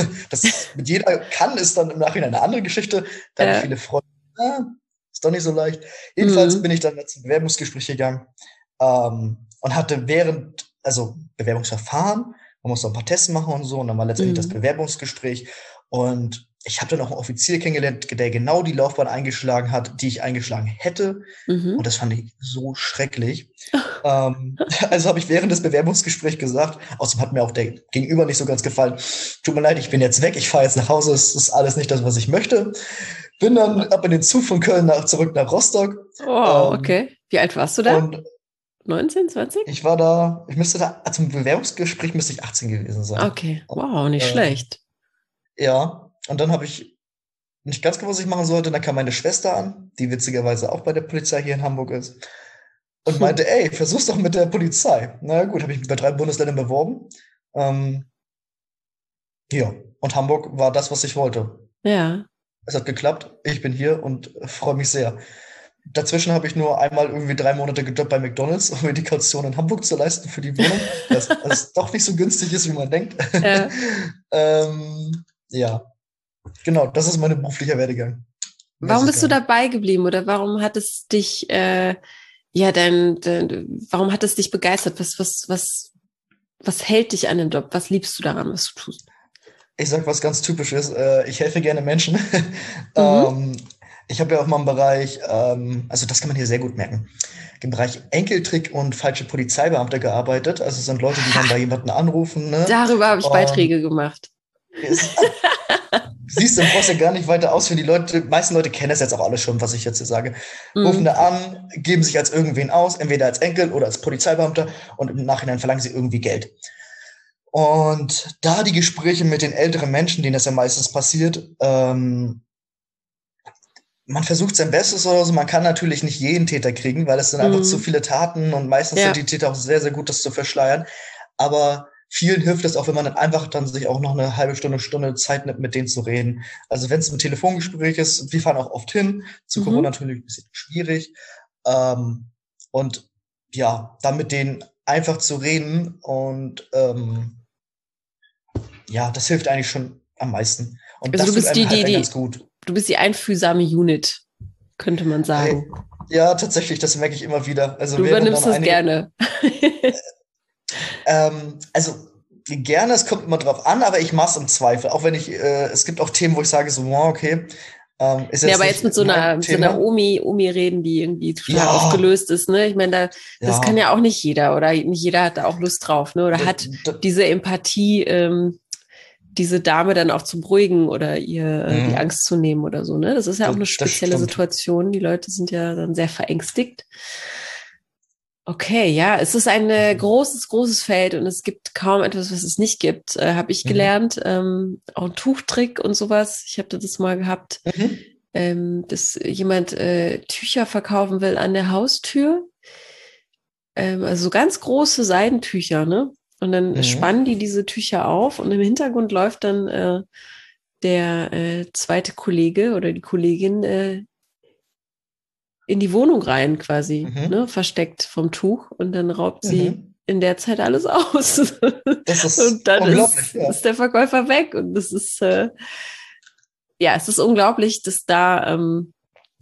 Das mit jeder kann, ist dann im Nachhinein eine andere Geschichte. Da habe ich Äh, viele Freunde. Ah, ist doch nicht so leicht. Jedenfalls bin mhm. ich dann zum Bewerbungsgespräch gegangen ähm, und hatte während, also Bewerbungsverfahren, man muss noch ein paar Tests machen und so. Und dann war letztendlich das Mhm. Bewerbungsgespräch. Und ich habe dann auch einen Offizier kennengelernt, der genau die Laufbahn eingeschlagen hat, die ich eingeschlagen hätte. Und Mhm. das fand ich so schrecklich. Ähm, also habe ich während des Bewerbungsgesprächs gesagt, außerdem hat mir auch der Gegenüber nicht so ganz gefallen. Tut mir leid, ich bin jetzt weg, ich fahre jetzt nach Hause, es ist alles nicht das, was ich möchte. Bin dann ab in den Zug von Köln nach, zurück nach Rostock. Oh, Ähm, okay. Wie alt warst du da? und neunzehn, zwanzig? ich war da, ich müsste da, zum Bewerbungsgespräch müsste ich achtzehn gewesen sein. Okay, Und, wow, nicht ähm, schlecht. ja, und dann habe ich nicht ganz gewusst, was ich machen sollte. Dann kam meine Schwester an, die witzigerweise auch bei der Polizei hier in Hamburg ist, und Hm. meinte, ey, versuch's doch mit der Polizei. Na gut, habe ich mich bei drei Bundesländern beworben. Ähm, ja, und Hamburg war das, was ich wollte. Ja. Es hat geklappt, ich bin hier und freue mich sehr. Dazwischen habe ich nur einmal irgendwie drei Monate gejobbt bei McDonald's, um mir die Kaution in Hamburg zu leisten für die Wohnung, weil es, weil es doch nicht so günstig ist, wie man denkt. Ja. ähm, ja, genau, das ist mein beruflicher Werdegang. Mehr ist Warum es bist du gar nicht. dabei geblieben oder warum hat es dich, äh, ja, dein, dein, warum hat es dich begeistert? Was, was, was, was hält dich an dem Job? Was liebst du daran, was du tust? Ich sag was ganz Typisches. Äh, ich helfe gerne Menschen. Mhm. ähm, ich habe ja auch mal im Bereich, ähm, also das kann man hier sehr gut merken, im Bereich Enkeltrick und falsche Polizeibeamte gearbeitet. Also es sind Leute, die dann bei jemandem anrufen, ne? Darüber habe ich Und Beiträge gemacht. es, siehst du, du brauchst ja gar nicht weiter ausführen. Die Leute, die meisten Leute kennen das jetzt auch alles schon, was ich jetzt hier sage. Rufen Mhm. da an, geben sich als irgendwen aus, entweder als Enkel oder als Polizeibeamter, und im Nachhinein verlangen sie irgendwie Geld. Und da die Gespräche mit den älteren Menschen, denen das ja meistens passiert, ähm, man versucht sein Bestes oder so, man kann natürlich nicht jeden Täter kriegen, weil es sind einfach zu Mhm. viele Taten und meistens sind Ja. die Täter auch sehr, sehr gut, das zu verschleiern. Aber vielen hilft es auch, wenn man dann einfach dann sich auch noch eine halbe Stunde, Stunde Zeit nimmt, mit denen zu reden. Also wenn es ein Telefongespräch ist, wir fahren auch oft hin, zu Corona Mhm. natürlich ein bisschen schwierig. Ähm, und ja, dann mit denen einfach zu reden und ähm, ja, das hilft eigentlich schon am meisten. Und Also du das tut bist die, einem halt die, dann ganz die, gut. du bist die einfühlsame Unit, könnte man Hey, sagen. ja, tatsächlich, das merke ich immer wieder. Also Du während übernimmst dann das einige, gerne. ähm, also gerne, es kommt immer drauf an, aber ich mache es im Zweifel. Auch wenn ich, äh, es gibt auch Themen, wo ich sage so, wow, okay, ähm, ist Ja, jetzt aber jetzt nicht mit so mein einer, so einer Thema. Omi, Omi reden, die irgendwie total Ja, aufgelöst ist, ne? Ich meine, da, das kann ja, ja auch nicht jeder oder nicht jeder hat da auch Lust drauf, ne? Oder d- hat d- diese Empathie, ähm, diese Dame dann auch zu beruhigen oder ihr äh, die mhm, Angst zu nehmen oder so, ne? Das ist ja auch d- eine das spezielle stimmt. Situation. Die Leute sind ja dann sehr verängstigt. Okay, ja, es ist ein äh, großes, großes Feld und es gibt kaum etwas, was es nicht gibt, äh, habe ich Mhm, gelernt. Ähm, auch ein Tuchtrick und sowas. Ich habe das mal gehabt. mhm, ähm, dass jemand äh, Tücher verkaufen will an der Haustür. Ähm, also so ganz große Seidentücher, ne? Und dann Mhm. spannen die diese Tücher auf und im Hintergrund läuft dann äh, der äh, zweite Kollege oder die Kollegin äh, in die Wohnung rein quasi, ne? Mhm. Versteckt vom Tuch und dann raubt sie Mhm. in der Zeit alles aus. Das Und ist dann unglaublich, ist, ja. ist der Verkäufer weg und das ist, äh, ja, es ist unglaublich, dass da, ähm,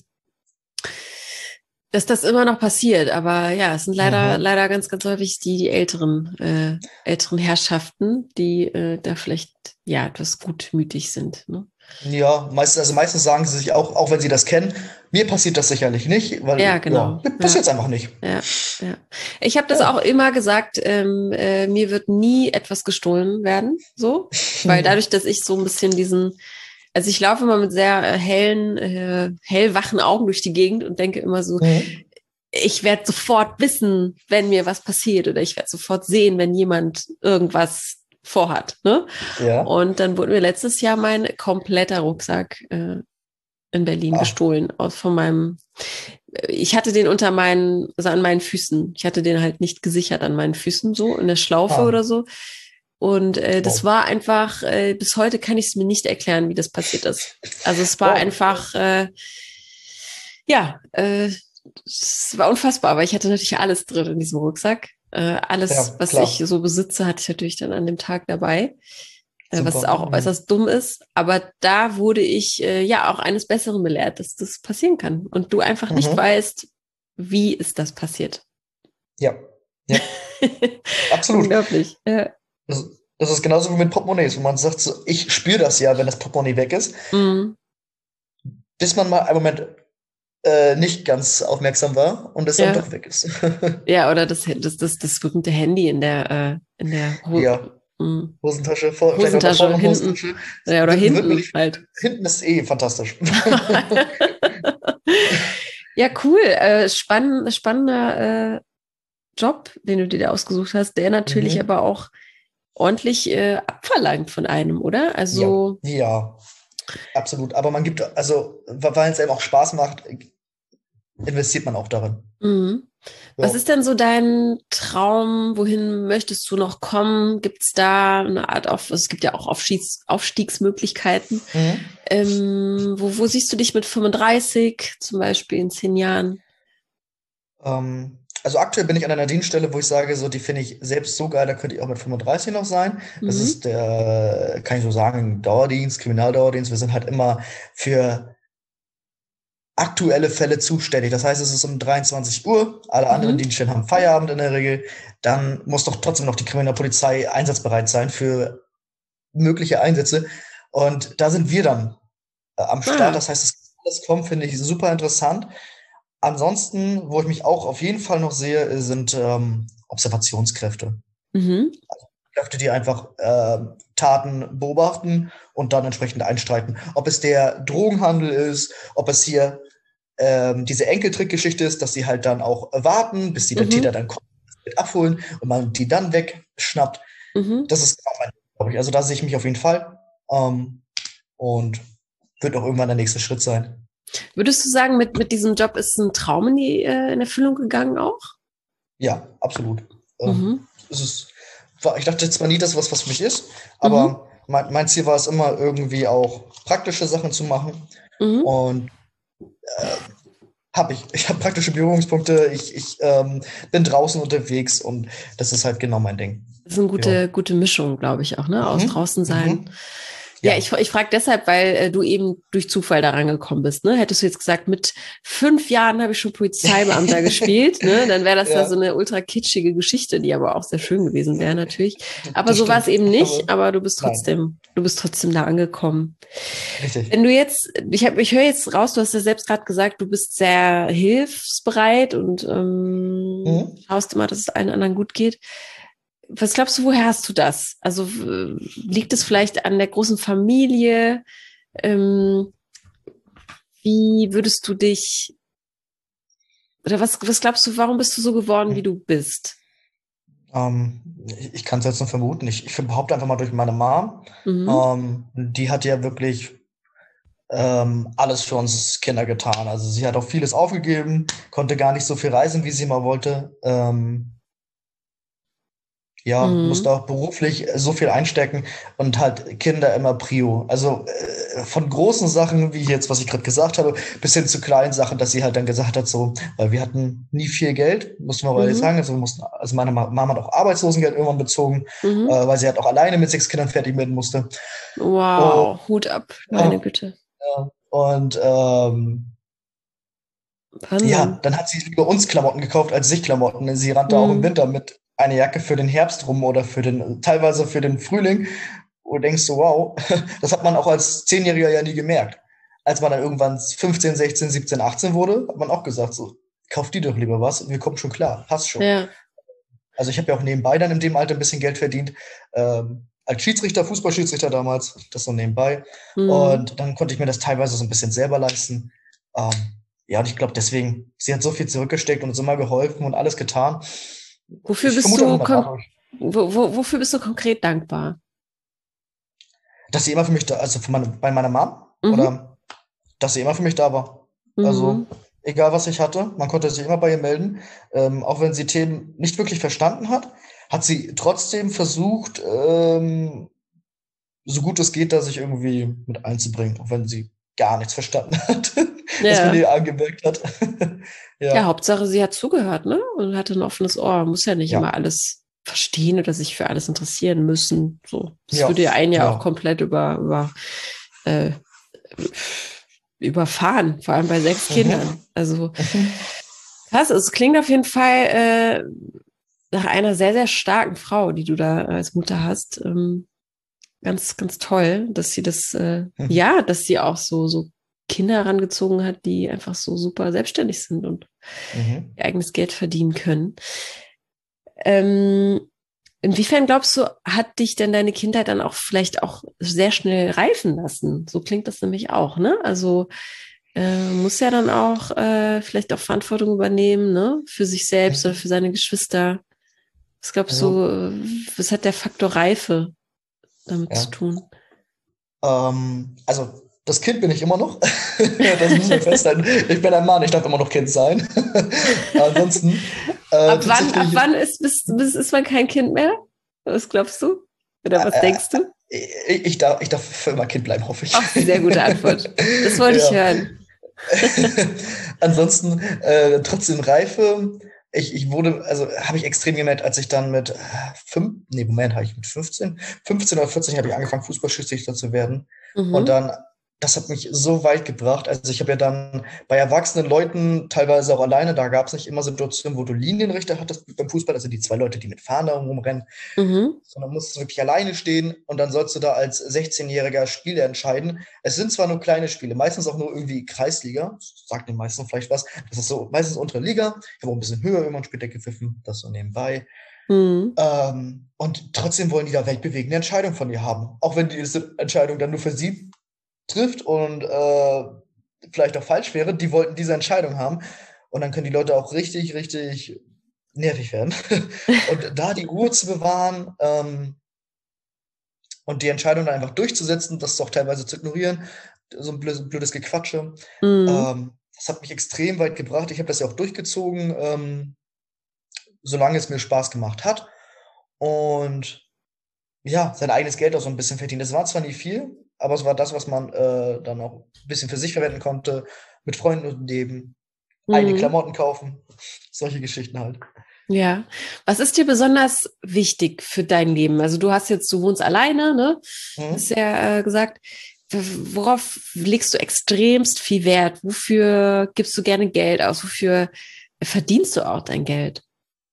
dass das immer noch passiert. Aber ja, es sind leider, Mhm. leider ganz, ganz häufig die, die älteren, äh, älteren Herrschaften, die äh, da vielleicht, ja, etwas gutmütig sind. Ne? Ja, meistens, also meistens sagen sie sich auch, auch wenn sie das kennen, mir passiert das sicherlich nicht, Ja, weil, ja, genau. mir Ja, passiert's einfach nicht. ja, ja. Ich habe das auch Ja. immer gesagt, ähm, äh, mir wird nie etwas gestohlen werden, so, weil dadurch, dass ich so ein bisschen diesen, also ich laufe immer mit sehr äh, hellen, äh, hellwachen Augen durch die Gegend und denke immer so, Mhm. ich werde sofort wissen, wenn mir was passiert oder ich werde sofort sehen, wenn jemand irgendwas vorhat. Ne? Ja. Und dann wurde mir letztes Jahr mein kompletter Rucksack äh, in Berlin Ah. gestohlen aus von meinem. Ich hatte den unter meinen, also an meinen Füßen. Ich hatte den halt nicht gesichert an meinen Füßen so in der Schlaufe Ah. oder so. Und äh, das Wow. war einfach, äh, bis heute kann ich es mir nicht erklären, wie das passiert ist. Also es war Wow. einfach, äh, ja, äh, es war unfassbar, aber ich hatte natürlich alles drin in diesem Rucksack. Äh, alles, Ja, was ich klar. so besitze, hatte ich natürlich dann an dem Tag dabei, äh, was Super. auch Mhm. äußerst dumm ist. Aber da wurde ich äh, ja auch eines Besseren belehrt, dass das passieren kann. Und du einfach nicht Mhm. weißt, wie ist das passiert. Ja. Ja, absolut. Unglaublich. Ja. Das, das ist genauso wie mit Portemonnaies, wo man sagt, so, ich spüre das ja, wenn das Portemonnaie weg ist, Mm, bis man mal einen Moment äh, nicht ganz aufmerksam war und es dann ja. doch weg ist. Ja, oder das, das, das, das berühmte Handy in der, äh, in der Ho Ja, mm, Hosentasche, vor, vielleicht auch in der Hosentasche vorderen hinten. Hosentasche. Ja, oder Wird, wird mir hinten nicht, halt. hinten ist eh fantastisch. Ja, cool. Äh, spann, spannender äh, Job, den du dir da ausgesucht hast, der natürlich Mhm. aber auch ordentlich äh, abverlangt von einem, oder? Ja, Also, ja, absolut. Aber man gibt, also, weil es einem auch Spaß macht, investiert man auch darin. mhm. Was Ja. ist denn so dein Traum? Wohin möchtest du noch kommen? Gibt es da eine Art auf, es gibt ja auch Aufstiegs, Aufstiegsmöglichkeiten. Mhm. Ähm, wo, wo siehst du dich mit fünfunddreißig, zum Beispiel in zehn Jahren? Ähm, also aktuell bin ich an einer Dienststelle, wo ich sage, so, die finde ich selbst so geil, da könnte ich auch mit fünfunddreißig noch sein. Das Mhm. ist der, kann ich so sagen, Dauerdienst, Kriminaldauerdienst. Wir sind halt immer für aktuelle Fälle zuständig. Das heißt, es ist um dreiundzwanzig Uhr, alle anderen Mhm. Dienststellen haben Feierabend in der Regel. Dann muss doch trotzdem noch die Kriminalpolizei einsatzbereit sein für mögliche Einsätze. Und da sind wir dann äh, am Start. Ah. Das heißt, das alles kommt, finde ich super interessant. Ansonsten, wo ich mich auch auf jeden Fall noch sehe, sind ähm, Observationskräfte. Mhm. Kräfte, die einfach äh, Taten beobachten und dann entsprechend einstreiten. Ob es der Drogenhandel ist, ob es hier ähm, diese Enkeltrickgeschichte ist, dass sie halt dann auch warten, bis die der Täter Mhm. dann kommt, mit abholen und man die dann wegschnappt. Mhm. Das ist genau mein, glaube ich. Also da sehe ich mich auf jeden Fall. Ähm, und wird auch irgendwann der nächste Schritt sein. Würdest du sagen, mit, mit diesem Job ist ein Traum in die äh, in Erfüllung gegangen auch? Ja, absolut. Ähm, Mhm. es ist, war, ich dachte zwar nie, dass was was für mich ist, Mhm. aber mein, mein Ziel war es immer, irgendwie auch praktische Sachen zu machen. Mhm. Und habe ich. Ich habe praktische Berührungspunkte. Ich, ich ähm, bin draußen unterwegs und das ist halt genau mein Ding. Das ist eine Ja. gute, gute Mischung, glaube ich auch, ne? Aus Mhm. draußen sein. Mhm. Ja, ich, Ja. ich frage deshalb, weil äh, du eben durch Zufall daran gekommen bist, ne? Hättest du jetzt gesagt, mit fünf Jahren habe ich schon Polizeibeamter gespielt, ne? Dann wäre das ja so Ja. eine ultra kitschige Geschichte, die aber auch sehr schön gewesen wäre, natürlich. D- Aber Das so war es stimmt. eben nicht, Aber aber du bist nein. trotzdem, du bist trotzdem da angekommen. Richtig. Wenn du jetzt, ich habe, ich höre jetzt raus, du hast ja selbst gerade gesagt, du bist sehr hilfsbereit und ähm, Mhm. schaust immer, dass es allen anderen gut geht. Was glaubst du, woher hast du das? Also w- liegt es vielleicht an der großen Familie? Ähm, wie würdest du dich, oder was, was glaubst du, warum bist du so geworden, wie du bist? Ähm, ich ich kann es jetzt nur vermuten. Ich, ich behaupte einfach mal durch meine Mom. Mhm. Ähm, die hat ja wirklich ähm, alles für uns Kinder getan. Also sie hat auch vieles aufgegeben, konnte gar nicht so viel reisen, wie sie mal wollte. Ähm, ja, musste Mhm. auch beruflich so viel einstecken und halt Kinder immer Prio. Also äh, von großen Sachen, wie jetzt, was ich gerade gesagt habe, bis hin zu kleinen Sachen, dass sie halt dann gesagt hat, so, weil wir hatten nie viel Geld, muss man aber ehrlich Mhm. sagen. Also wir mussten, also meine Ma- Mama hat auch Arbeitslosengeld irgendwann bezogen, äh, Mhm. weil sie halt auch alleine mit sechs Kindern fertig werden musste. Und, Wow, Hut ab, meine ja, Güte. und ähm, ja, Wahnsinn. dann hat sie lieber uns Klamotten gekauft als sich Klamotten. Sie rannte auch im Mhm. Winter mit einer Jacke für den Herbst rum oder für den, teilweise für den Frühling. Und denkst so, wow, das hat man auch als Zehnjähriger ja nie gemerkt. Als man dann irgendwann fünfzehn, sechzehn, siebzehn, achtzehn wurde, hat man auch gesagt, so, kauf die doch lieber was, wir kommen schon klar, passt schon. Ja. Also ich habe ja auch nebenbei dann in dem Alter ein bisschen Geld verdient, ähm, als Schiedsrichter, Fußballschiedsrichter damals, das so nebenbei. Mhm. Und dann konnte ich mir das teilweise so ein bisschen selber leisten. Ähm, ja, und ich glaube deswegen, sie hat so viel zurückgesteckt und uns immer geholfen und alles getan. Wofür Ich bist vermute auch du immer kon dadurch, wo, wo, wofür bist du konkret dankbar? dass sie immer für mich da, also für meine, bei meiner Mom, Mhm. oder dass sie immer für mich da war. Mhm. Also, egal was ich hatte, man konnte sich immer bei ihr melden. Ähm, auch wenn sie Themen nicht wirklich verstanden hat, hat sie trotzdem versucht, ähm, so gut es geht, da sich irgendwie mit einzubringen, auch wenn sie gar nichts verstanden hat, was man Ja. ihr angemerkt hat. Ja, Ja, Hauptsache, sie hat zugehört, ne? Und hatte ein offenes Ohr. Muss ja nicht immer ja, alles verstehen oder sich für alles interessieren müssen. So, das ja, würde ja einen ja auch genau. komplett über, über, äh, überfahren, vor allem bei sechs Mhm. Kindern. Also Mhm. krass, es klingt auf jeden Fall äh, nach einer sehr, sehr starken Frau, die du da als Mutter hast. Ähm, ganz, ganz toll, dass sie das, äh, Mhm. ja, dass sie auch so, so Kinder herangezogen hat, die einfach so super selbstständig sind und Mhm. ihr eigenes Geld verdienen können. Ähm, inwiefern glaubst du, hat dich denn deine Kindheit dann auch vielleicht auch sehr schnell reifen lassen? So klingt das nämlich auch, ne? Also äh, muss ja dann auch äh, vielleicht auch Verantwortung übernehmen, ne? Für sich selbst oder Mhm. für seine Geschwister. Was glaubst du, Also, äh, was hat der Faktor Reife damit zu ja. tun? Ähm, also, das Kind bin ich immer noch. Das müssen wir festhalten. Ich bin ein Mann, ich darf immer noch Kind sein. Ansonsten, äh, Ab wann, ab tatsächlich, wann ist, bis, bis ist man kein Kind mehr? Was glaubst du? Oder was äh, denkst du? äh, ich darf, ich darf für immer Kind bleiben, hoffe ich. Auch sehr gute Antwort. Das wollte ich Ja. hören. Ansonsten, äh, trotzdem Reife. Ich, ich wurde, also habe ich extrem gemerkt, als ich dann mit äh, fünf, nee, Moment, habe ich mit fünfzehn, fünfzehn oder vierzehn habe ich angefangen, Fußballschiedsrichter zu werden. Und Mhm. dann, das hat mich so weit gebracht. Also ich habe ja dann bei erwachsenen Leuten, teilweise auch alleine, da gab es nicht immer Situationen, wo du Linienrichter hattest beim Fußball, also die zwei Leute, die mit Fahnen da rumrennen, Mhm. sondern musst du wirklich alleine stehen und dann sollst du da als sechzehnjähriger Spiele entscheiden. Es sind zwar nur kleine Spiele, meistens auch nur irgendwie Kreisliga, sagt den meisten vielleicht was. Das ist so meistens untere Liga, ich habe auch ein bisschen höher immer später gepfiffen, das so nebenbei. Mhm. Ähm, und trotzdem wollen die da weltbewegende Entscheidung von dir haben. Auch wenn diese Entscheidung dann nur für sie trifft und äh, vielleicht auch falsch wäre, die wollten diese Entscheidung haben. Und dann können die Leute auch richtig, richtig nervig werden. Und da die Ruhe zu bewahren, ähm, und die Entscheidung dann einfach durchzusetzen, das doch teilweise zu ignorieren, so ein blödes, blödes Gequatsche, Mhm. ähm, das hat mich extrem weit gebracht. Ich habe das ja auch durchgezogen, ähm, solange es mir Spaß gemacht hat. Und ja, sein eigenes Geld auch so ein bisschen verdienen. Das war zwar nie viel, aber es war das, was man äh, dann auch ein bisschen für sich verwenden konnte, mit Freunden leben, eigene Mhm. Klamotten kaufen, solche Geschichten halt. Ja. Was ist dir besonders wichtig für dein Leben? Also du hast jetzt, du wohnst alleine, ne? Hast Mhm. ja äh, gesagt. W- Worauf legst du extremst viel Wert? Wofür gibst du gerne Geld aus? Wofür verdienst du auch dein Geld?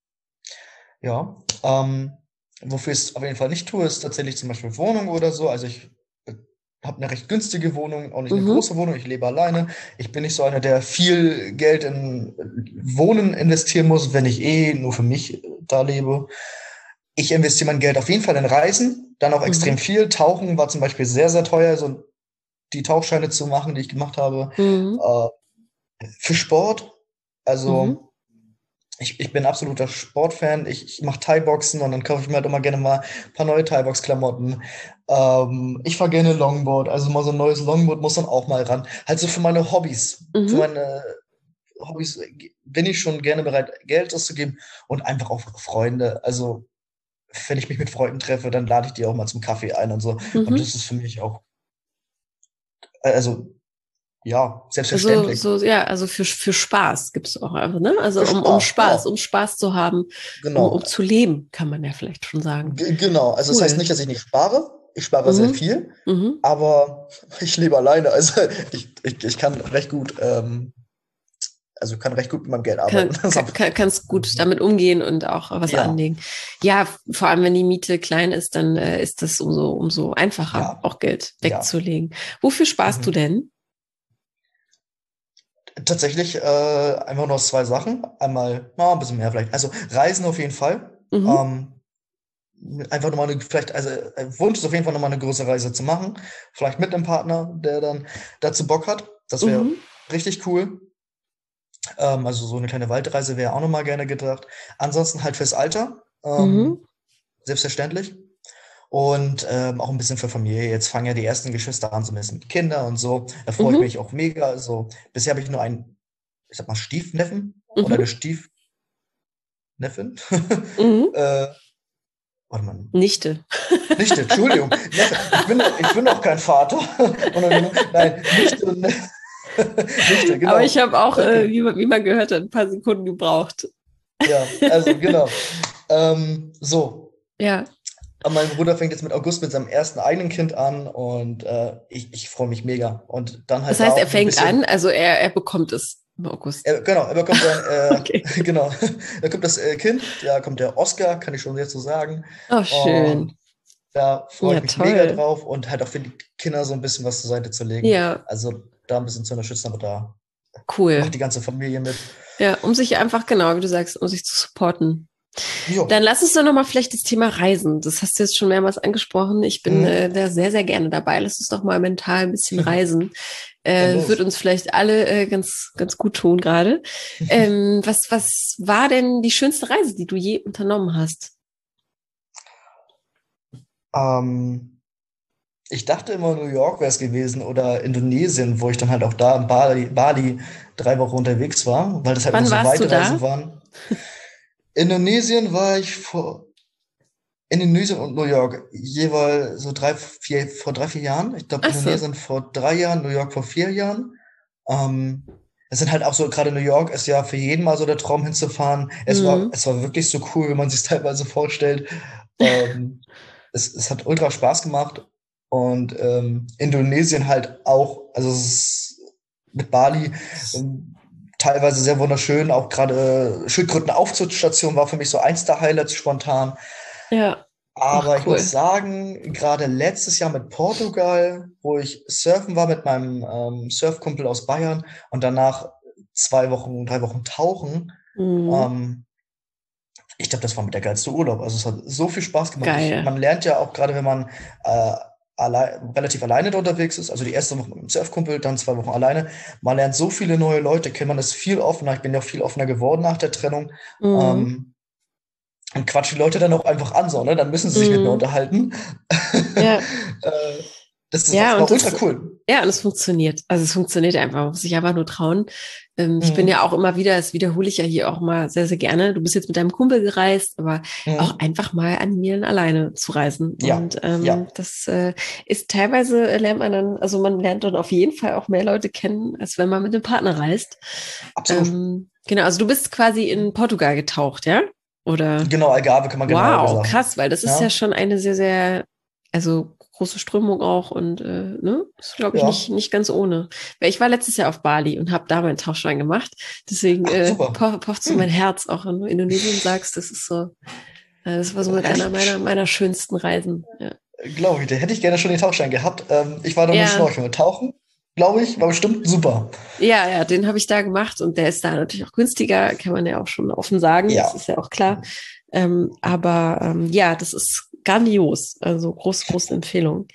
Ja, ähm, wofür ich es auf jeden Fall nicht tue, ist tatsächlich zum Beispiel Wohnung oder so. Also ich äh, habe eine recht günstige Wohnung, auch nicht eine Mhm. große Wohnung. Ich lebe alleine. Ich bin nicht so einer, der viel Geld in äh, Wohnen investieren muss, wenn ich eh nur für mich äh, da lebe. Ich investiere mein Geld auf jeden Fall in Reisen, dann auch extrem Mhm. viel. Tauchen war zum Beispiel sehr, sehr teuer, so die Tauchscheine zu machen, die ich gemacht habe. Mhm. Äh, für Sport, Mhm. also Ich, ich bin absoluter Sportfan. Ich, ich mache Thai-Boxen und dann kaufe ich mir halt immer gerne mal ein paar neue Thai-Box-Klamotten. Ähm, ich fahre gerne Longboard. Also mal so ein neues Longboard muss dann auch mal ran. Halt so für meine Hobbys. Für Mhm. meine Hobbys bin ich schon gerne bereit, Geld auszugeben und einfach auch für Freunde. Also, wenn ich mich mit Freunden treffe, dann lade ich die auch mal zum Kaffee ein und so. Und Mhm. das ist für mich auch, äh, also, ja, Also selbstverständlich. so, ja, also für, für Spaß gibt's auch einfach, ne? Für Also um, um Spaß, Spaß, genau. um Spaß zu haben, um, Genau. um zu leben, kann man ja vielleicht schon sagen. G genau. Also, das heißt Cool. nicht, dass ich nicht spare. Ich spare sehr Mhm. viel, Mhm. aber ich lebe alleine. Also, ich, ich, ich kann recht gut, ähm, also kann recht gut mit meinem Geld arbeiten. Kann, kann, kannst gut damit umgehen und auch was Ja, anlegen. Ja, vor allem wenn die Miete klein ist, dann äh, ist das umso, umso einfacher, ja, auch Geld ja. wegzulegen. Wofür sparst du Mhm. denn? Tatsächlich äh, einfach nur zwei Sachen. Einmal, na, ein bisschen mehr vielleicht. Also Reisen auf jeden Fall. Mhm. Ähm, einfach nochmal eine, vielleicht, also äh, Wunsch ist auf jeden Fall nochmal eine größere Reise zu machen. Vielleicht mit einem Partner, der dann dazu Bock hat. Das wäre Mhm. richtig cool. Ähm, also so eine kleine Waldreise wäre auch nochmal gerne gedacht. Ansonsten halt fürs Alter. Mhm. Ähm, selbstverständlich. Und ähm, auch ein bisschen für Familie. Jetzt fangen ja die ersten Geschwister an, so ein bisschen mit Kinder und so. Da freue ich Mhm. mich auch mega. Also bisher habe ich nur einen, ich sag mal, Stiefneffen oder eine Mhm. Stiefneffin. Mhm. äh, warte mal. Nichte. Nichte, Entschuldigung. Neffe. Ich bin, ich bin noch kein Vater. Unangenehm. Nein, Nichte und Ne- Nichte, Aber genau. ich habe auch, äh, Okay. wie, man- wie man gehört hat, ein paar Sekunden gebraucht. Ja, also genau. Ähm, so. Ja. Aber mein Bruder fängt jetzt mit August mit seinem ersten eigenen Kind an und äh, ich, ich freue mich mega. Und dann Das halt da heißt, er auch ein fängt an, bisschen. also er, er bekommt es im August. Er, genau, er bekommt sein, Okay. äh, genau, da kommt das äh, Kind, da kommt der Oscar, kann ich schon jetzt so sagen. Oh, Und schön. da freue Ja, ich mich mega toll. drauf und halt auch für die Kinder so ein bisschen was zur Seite zu legen. Ja, Also da ein bisschen zu unterstützen, aber da macht cool. die ganze Familie mit. Ja, um sich einfach, genau, wie du sagst, um sich zu supporten. Jo. Dann lass uns doch nochmal vielleicht das Thema Reisen. Das hast du jetzt schon mehrmals angesprochen. Ich bin Mhm. äh, da sehr, sehr gerne dabei. Lass uns doch mal mental ein bisschen reisen. Dann Äh, wird los. uns vielleicht alle äh, ganz, ganz gut tun gerade. Ähm, was, was war denn die schönste Reise, die du je unternommen hast? Ähm, ich dachte immer, New York wäre es gewesen oder Indonesien, wo ich dann halt auch da in Bali, Bali drei Wochen unterwegs war, weil das halt immer Wann so warst du weite Reisen da? waren. Indonesien war ich vor Indonesien und New York jeweils so drei, vier, vor drei, vier Jahren. Ich glaube, Ach so. Indonesien vor drei Jahren, New York vor vier Jahren. Ähm, es sind halt auch so, gerade New York ist ja für jeden mal so der Traum hinzufahren. Es war, Mhm. es war wirklich so cool, wenn man sich teilweise vorstellt. Ähm, es, es hat ultra Spaß gemacht. Und ähm, Indonesien halt auch, also es ist mit Bali ähm, teilweise sehr wunderschön. Auch gerade äh, Schildkrötenaufzuchtstation war für mich so eins der Highlights spontan. Ja. Ach, Aber ich muss cool. sagen, gerade letztes Jahr mit Portugal, wo ich surfen war mit meinem ähm, Surfkumpel aus Bayern und danach zwei Wochen, drei Wochen tauchen, Mhm. ähm, ich glaube, das war mit der geilste Urlaub. Also es hat so viel Spaß gemacht. Ich, Geil. man lernt ja auch gerade, wenn man äh, allein, relativ alleine da unterwegs ist, also die erste Woche mit dem Surfkumpel, dann zwei Wochen alleine, man lernt so viele neue Leute kennen, man ist viel offener. Ich bin ja auch viel offener geworden nach der Trennung. Mhm. Ähm, und quatscht die Leute dann auch einfach an, so, ne? Dann müssen sie sich mit mir Mhm. unterhalten. Ja. äh, das ist, Ja, war und ultra das, cool. ja, und es funktioniert. Also es funktioniert einfach. Man muss sich einfach nur trauen. Ähm, ich bin Mhm. ja auch immer wieder, das wiederhole ich ja hier auch mal sehr, sehr gerne. Du bist jetzt mit deinem Kumpel gereist, aber auch Mhm. einfach mal animieren, alleine zu reisen. Ja, Und ähm, ja, das äh, ist teilweise äh, lernt man dann, also man lernt dann auf jeden Fall auch mehr Leute kennen, als wenn man mit dem Partner reist. absolut. Ähm, genau, also du bist quasi in Portugal getaucht, ja? Oder? Genau, Algarve kann man genauer Wow, gesagt. krass, weil das ist ja Ja, schon eine sehr, sehr, also große Strömung auch und äh, ne, ist glaube ich nicht ja. nicht ganz ohne. Weil ich war letztes Jahr auf Bali und habe da meinen Tauchschein gemacht, deswegen Ach, äh, super. po pocht so mein Hm. Herz auch, wenn du Indonesien sagst, das ist so, äh, das war so mit Hätte einer ich, meiner meiner schönsten Reisen. Ja, glaube ich, da hätte ich gerne schon den Tauchschein gehabt. Ähm, ich war da nur ja, schnorcheln und tauchen, glaube ich, war bestimmt super. ja, ja, den habe ich da gemacht und der ist da natürlich auch günstiger, kann man ja auch schon offen sagen, das Ja. ist ja auch klar. Ähm, aber ähm, ja, das ist grandios, also groß, große Empfehlung.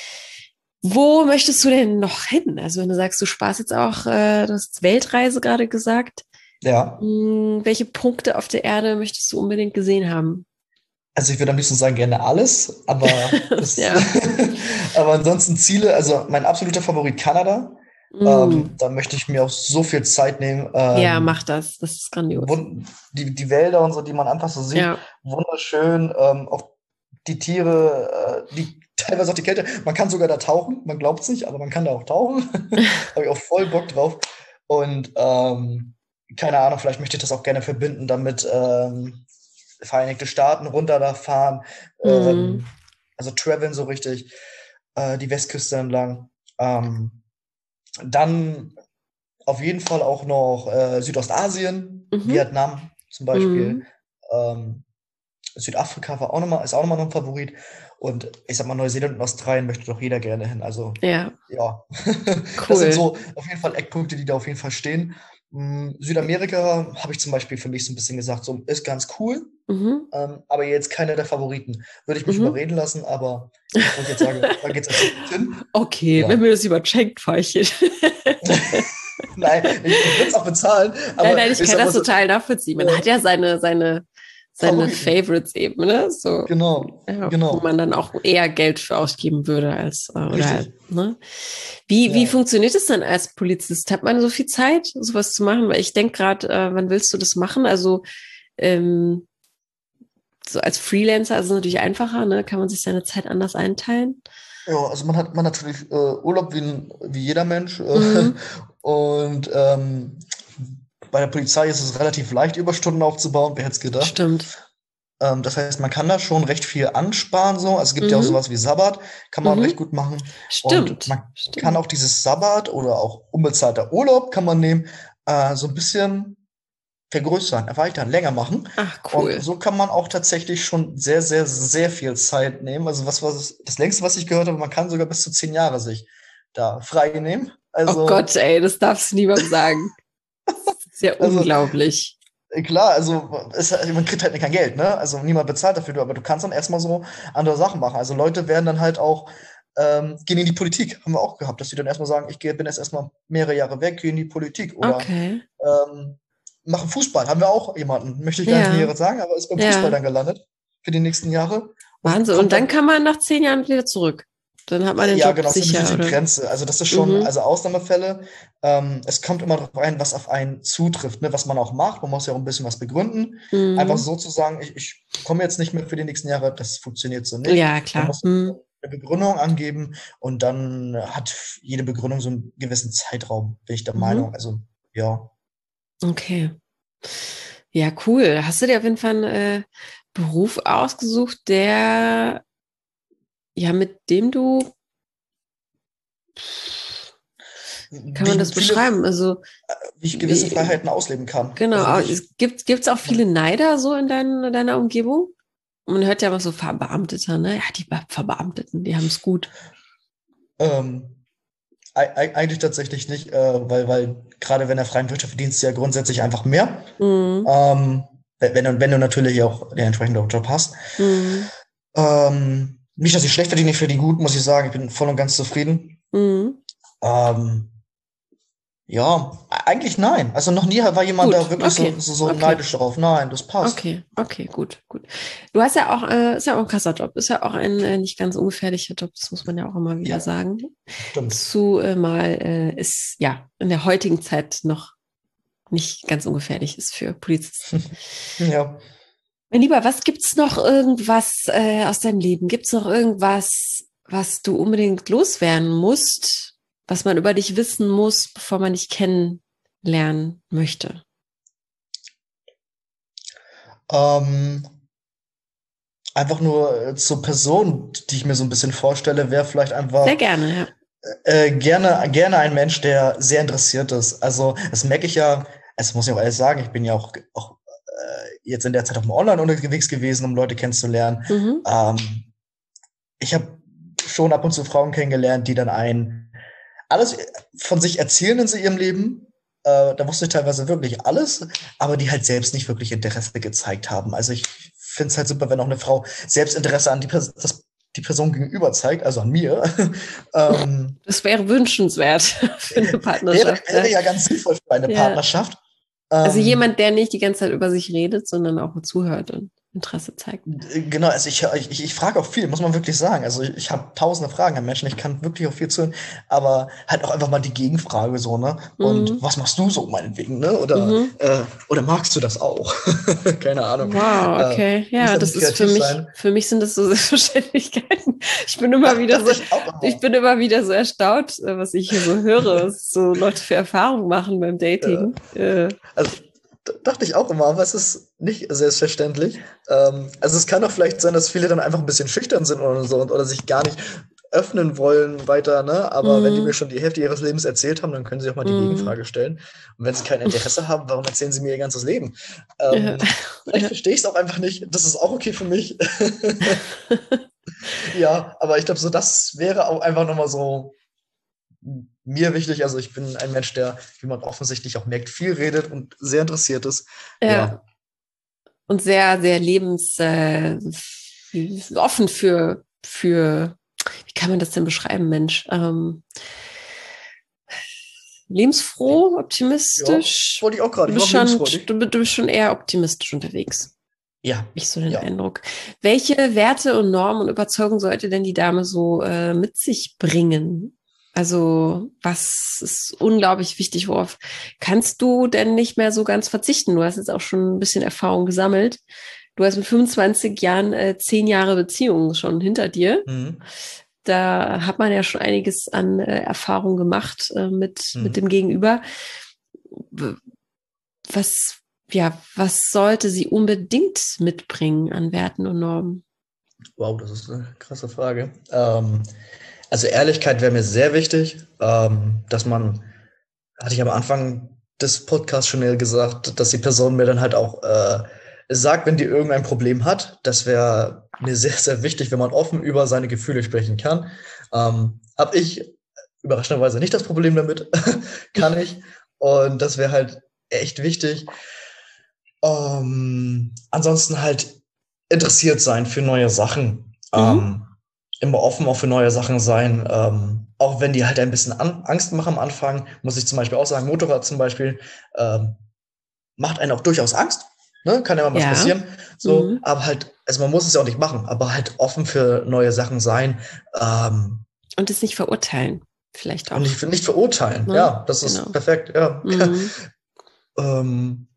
Wo möchtest du denn noch hin? Also wenn du sagst, du sparst jetzt auch, äh, du hast Weltreise gerade gesagt. Ja. Hm, welche Punkte auf der Erde möchtest du unbedingt gesehen haben? Also ich würde am liebsten sagen, gerne alles, aber das, Ja. aber ansonsten Ziele, also mein absoluter Favorit Kanada. Ähm, Hm. da möchte ich mir auch so viel Zeit nehmen. Ja, mach Ähm, das. Das ist grandios. wund- die, die Wälder und so, die man einfach so sieht, Ja, wunderschön. Ähm, auch die Tiere, äh, die teilweise auch die Kälte. Man kann sogar da tauchen, man glaubt es nicht, aber man kann da auch tauchen. Habe ich auch voll Bock drauf. Und ähm, keine Ahnung, vielleicht möchte ich das auch gerne verbinden, damit ähm, Vereinigte Staaten runter da fahren. hm. Ähm, also traveln so richtig, äh, die Westküste entlang. Ähm, dann auf jeden Fall auch noch äh, Südostasien, Mhm. Vietnam zum Beispiel. Mhm. Ähm, Südafrika war auch noch mal, ist auch nochmal noch ein Favorit. Und ich sag mal, Neuseeland und Australien möchte doch jeder gerne hin. Also, Ja, ja. Das sind cool. so auf jeden Fall Eckpunkte, die da auf jeden Fall stehen. Mm, Südamerika habe ich zum Beispiel für mich so ein bisschen gesagt, so ist ganz cool, Mhm. ähm, aber jetzt keiner der Favoriten. Würde ich mich Mhm. überreden lassen, aber wo ich jetzt sage, da geht es als nächstes hin. Okay, wenn Ja. mir das jemand schenkt, fahre ich hin. Nein, ich, ich würde es auch bezahlen, Nein, aber nein, ich ich kann sag mal das so, total nachvollziehen. Man äh, hat ja seine, seine, seine Favoriten. Favorites eben, ne? So, Genau, ja, wo genau. man dann auch eher Geld für ausgeben würde als, äh, oder, Richtig. ne? Wie, wie Ja. funktioniert es dann als Polizist? Hat man so viel Zeit, sowas zu machen? Weil ich denke gerade, äh, wann willst du das machen? Also, ähm, so als Freelancer ist es natürlich einfacher, ne? Kann man sich seine Zeit anders einteilen? Ja, also man hat man natürlich äh, Urlaub wie, ein- wie jeder Mensch. Äh, Mhm. und ähm, bei der Polizei ist es relativ leicht, Überstunden aufzubauen, wer hätte es gedacht. Stimmt. Ähm, das heißt, man kann da schon recht viel ansparen. So. Also es gibt ja auch Mhm. sowas wie Sabbat, kann man recht Mhm. gut machen. Und Stimmt. man kann Stimmt. auch dieses Sabbat oder auch unbezahlter Urlaub kann man nehmen, äh, so ein bisschen vergrößern, erweitern, länger machen. Ach, Und cool. so kann man auch tatsächlich schon sehr, sehr, sehr viel Zeit nehmen. Also was war das, das längste, was ich gehört habe, man kann sogar bis zu zehn Jahre sich da frei nehmen. Oh Also, Gott, ey, das darfst du niemandem sagen. Das ist ja also unglaublich. äh, klar, also es, man kriegt halt kein Geld, ne? Also niemand bezahlt dafür, aber du kannst dann erstmal so andere Sachen machen. Also Leute werden dann halt auch ähm, gehen in die Politik, haben wir auch gehabt, dass sie dann erstmal sagen, ich geh, bin jetzt erstmal mehrere Jahre weg, gehe in die Politik oder Okay. ähm, machen Fußball. Haben wir auch jemanden, möchte ich gar nicht Ja, näher sagen, aber ist beim Fußball ja. dann gelandet für die nächsten Jahre und Wahnsinn. Und kommt dann dann, kann man nach zehn Jahren wieder zurück. Dann hat man äh, den ja Job genau, das ist natürlich sicher, die oder? Grenze. Also das ist schon, Mhm. also Ausnahmefälle. Ähm, es kommt immer darauf ein, was auf einen zutrifft, ne? Was man auch macht. Man muss ja auch ein bisschen was begründen. Einfach Mhm. so zu sagen, ich, ich komme jetzt nicht mehr für die nächsten Jahre, das funktioniert so nicht. Ja, Man klar. muss Mhm. eine Begründung angeben und dann hat jede Begründung so einen gewissen Zeitraum, bin ich der Meinung. Mhm. Also ja. Okay. Ja, cool. Hast du dir auf jeden Fall einen äh, Beruf ausgesucht, der, ja, mit dem du, wie kann man Wie das viele, beschreiben? Also, wie ich gewisse wie, Freiheiten ausleben kann. Also genau, wie ich, es gibt, gibt's auch viele man, Neider so in, dein, in deiner Umgebung? Man hört ja immer so Verbeamtete, ne? Ja, die Be- Verbeamteten, die haben es gut. ähm, Ei- ei- Eigentlich tatsächlich nicht, äh, weil, weil gerade wenn der freien Wirtschaft verdienst du ja grundsätzlich einfach mehr. Mhm. Ähm, wenn, wenn du, wenn du natürlich auch den entsprechenden Job hast. Mhm. Ähm, nicht, dass ich schlecht verdiene, ich verdiene gut, muss ich sagen. Ich bin voll und ganz zufrieden. Mhm. Ähm, ja, e- eigentlich nein. Also noch nie war jemand da Gut, wirklich so, okay, so, so okay, neidisch darauf. Nein, das passt. okay, okay, gut, gut. Du hast ja auch, äh, ist ja auch ein krasser Job, ist ja auch ein äh, nicht ganz ungefährlicher Job, das muss man ja auch immer wieder Ja, sagen. stimmt. Zumal äh, ist ja in der heutigen Zeit noch nicht ganz ungefährlich ist für Polizisten. Ja. Mein Lieber, was gibt's noch irgendwas äh, aus deinem Leben? Gibt's noch irgendwas, was du unbedingt loswerden musst, was man über dich wissen muss, bevor man dich kennenlernen möchte? Ähm, Einfach nur äh, zur Person, die ich mir so ein bisschen vorstelle, wäre vielleicht Sehr einfach gerne, ja. Äh, gerne, gerne ein Mensch, der sehr interessiert ist. Also, das merke ich ja, es muss ich auch ehrlich sagen, ich bin ja auch, auch äh, jetzt in der Zeit auch mal online unterwegs gewesen, um Leute kennenzulernen. Mhm. Ähm, Ich habe schon ab und zu Frauen kennengelernt, die dann ein alles von sich erzählen in ihrem Leben. Äh, da wusste ich teilweise wirklich alles, aber die halt selbst nicht wirklich Interesse gezeigt haben. Also ich finde es halt super, wenn auch eine Frau selbst Interesse an die, Pers das, die Person gegenüber zeigt, also an mir. ähm, Das wäre wünschenswert für eine wäre, Partnerschaft. wäre Ja, ja ganz sinnvoll für eine ja, Partnerschaft. Also Ähm, jemand, der nicht die ganze Zeit über sich redet, sondern auch zuhört und Interesse zeigt. Genau, also ich, ich, ich frage auch viel, muss man wirklich sagen. Also ich, ich habe tausende Fragen an Menschen, ich kann wirklich auch viel zuhören, aber halt auch einfach mal die Gegenfrage so, ne? Und Mhm. was machst du so meinetwegen, ne? Oder, Mhm. äh, oder magst du das auch? Keine Ahnung. Wow, Äh, okay. muss Ja, ja das nicht ist für kreativ mich, sein. für mich sind das so Selbstverständlichkeiten. Ich bin immer Dacht, wieder dachte so, ich auch ich immer. bin immer wieder so erstaunt, äh, was ich hier so höre, was so Leute für Erfahrungen machen beim Ja. Dating. Äh, Also d- dachte ich auch immer, aber es ist nicht selbstverständlich. Ähm, also es kann doch vielleicht sein, dass viele dann einfach ein bisschen schüchtern sind oder so und, oder sich gar nicht öffnen wollen weiter, ne? Aber wenn die mir mm, schon die Hälfte ihres Lebens erzählt haben, dann können sie auch mal die mm, Gegenfrage stellen. Und wenn sie kein Interesse haben, warum erzählen sie mir ihr ganzes Leben? ja, Ähm, vielleicht ja. verstehe ich es auch einfach nicht. Das ist auch okay für mich. Ja, aber ich glaube, so das wäre auch einfach nochmal so mir wichtig. Also ich bin ein Mensch, der, wie man offensichtlich auch merkt, viel redet und sehr interessiert ist. Ja, Ja. und sehr, sehr lebens, äh, offen für, für, wie kann man das denn beschreiben, Mensch? Ähm, lebensfroh, Ja, optimistisch. wollte ich auch gerade. Du Ich war bist auch schon, lebensfreudig. du, du bist schon eher optimistisch unterwegs. Ja, Hab ich so den ja. Eindruck. Welche Werte und Normen und Überzeugungen sollte denn die Dame so äh, mit sich bringen? Also, was ist unglaublich wichtig, worauf kannst du denn nicht mehr so ganz verzichten? Du hast jetzt auch schon ein bisschen Erfahrung gesammelt. Du hast mit fünfundzwanzig Jahren äh, zehn Jahre Beziehung schon hinter dir. Mhm. Da hat man ja schon einiges an äh, Erfahrung gemacht äh, mit, mit dem Mhm. Gegenüber. Was, ja, was sollte sie unbedingt mitbringen an Werten und Normen? Wow, das ist eine krasse Frage. Ähm, also Ehrlichkeit wäre mir sehr wichtig, ähm, dass man, hatte ich am Anfang des Podcasts schon gesagt, dass die Person mir dann halt auch äh, sagt, wenn die irgendein Problem hat. Das wäre mir sehr, sehr wichtig, wenn man offen über seine Gefühle sprechen kann. Ähm, hab ich überraschenderweise nicht das Problem damit, kann ich. Und das wäre halt echt wichtig. Ähm, ansonsten halt interessiert sein für neue Sachen. Mhm. Ähm, immer offen auch für neue Sachen sein. Ähm, auch wenn die halt ein bisschen an, Angst machen am Anfang, muss ich zum Beispiel auch sagen, Motorrad zum Beispiel, ähm, macht einen auch durchaus Angst. Ne? Kann ja mal was Ja. passieren. So, Mhm. aber halt, also man muss es ja auch nicht machen, aber halt offen für neue Sachen sein. Ähm, Und es nicht verurteilen, vielleicht und auch. nicht, nicht verurteilen. Ne? Ja, das ist Genau. perfekt. Ja. Mhm. ähm,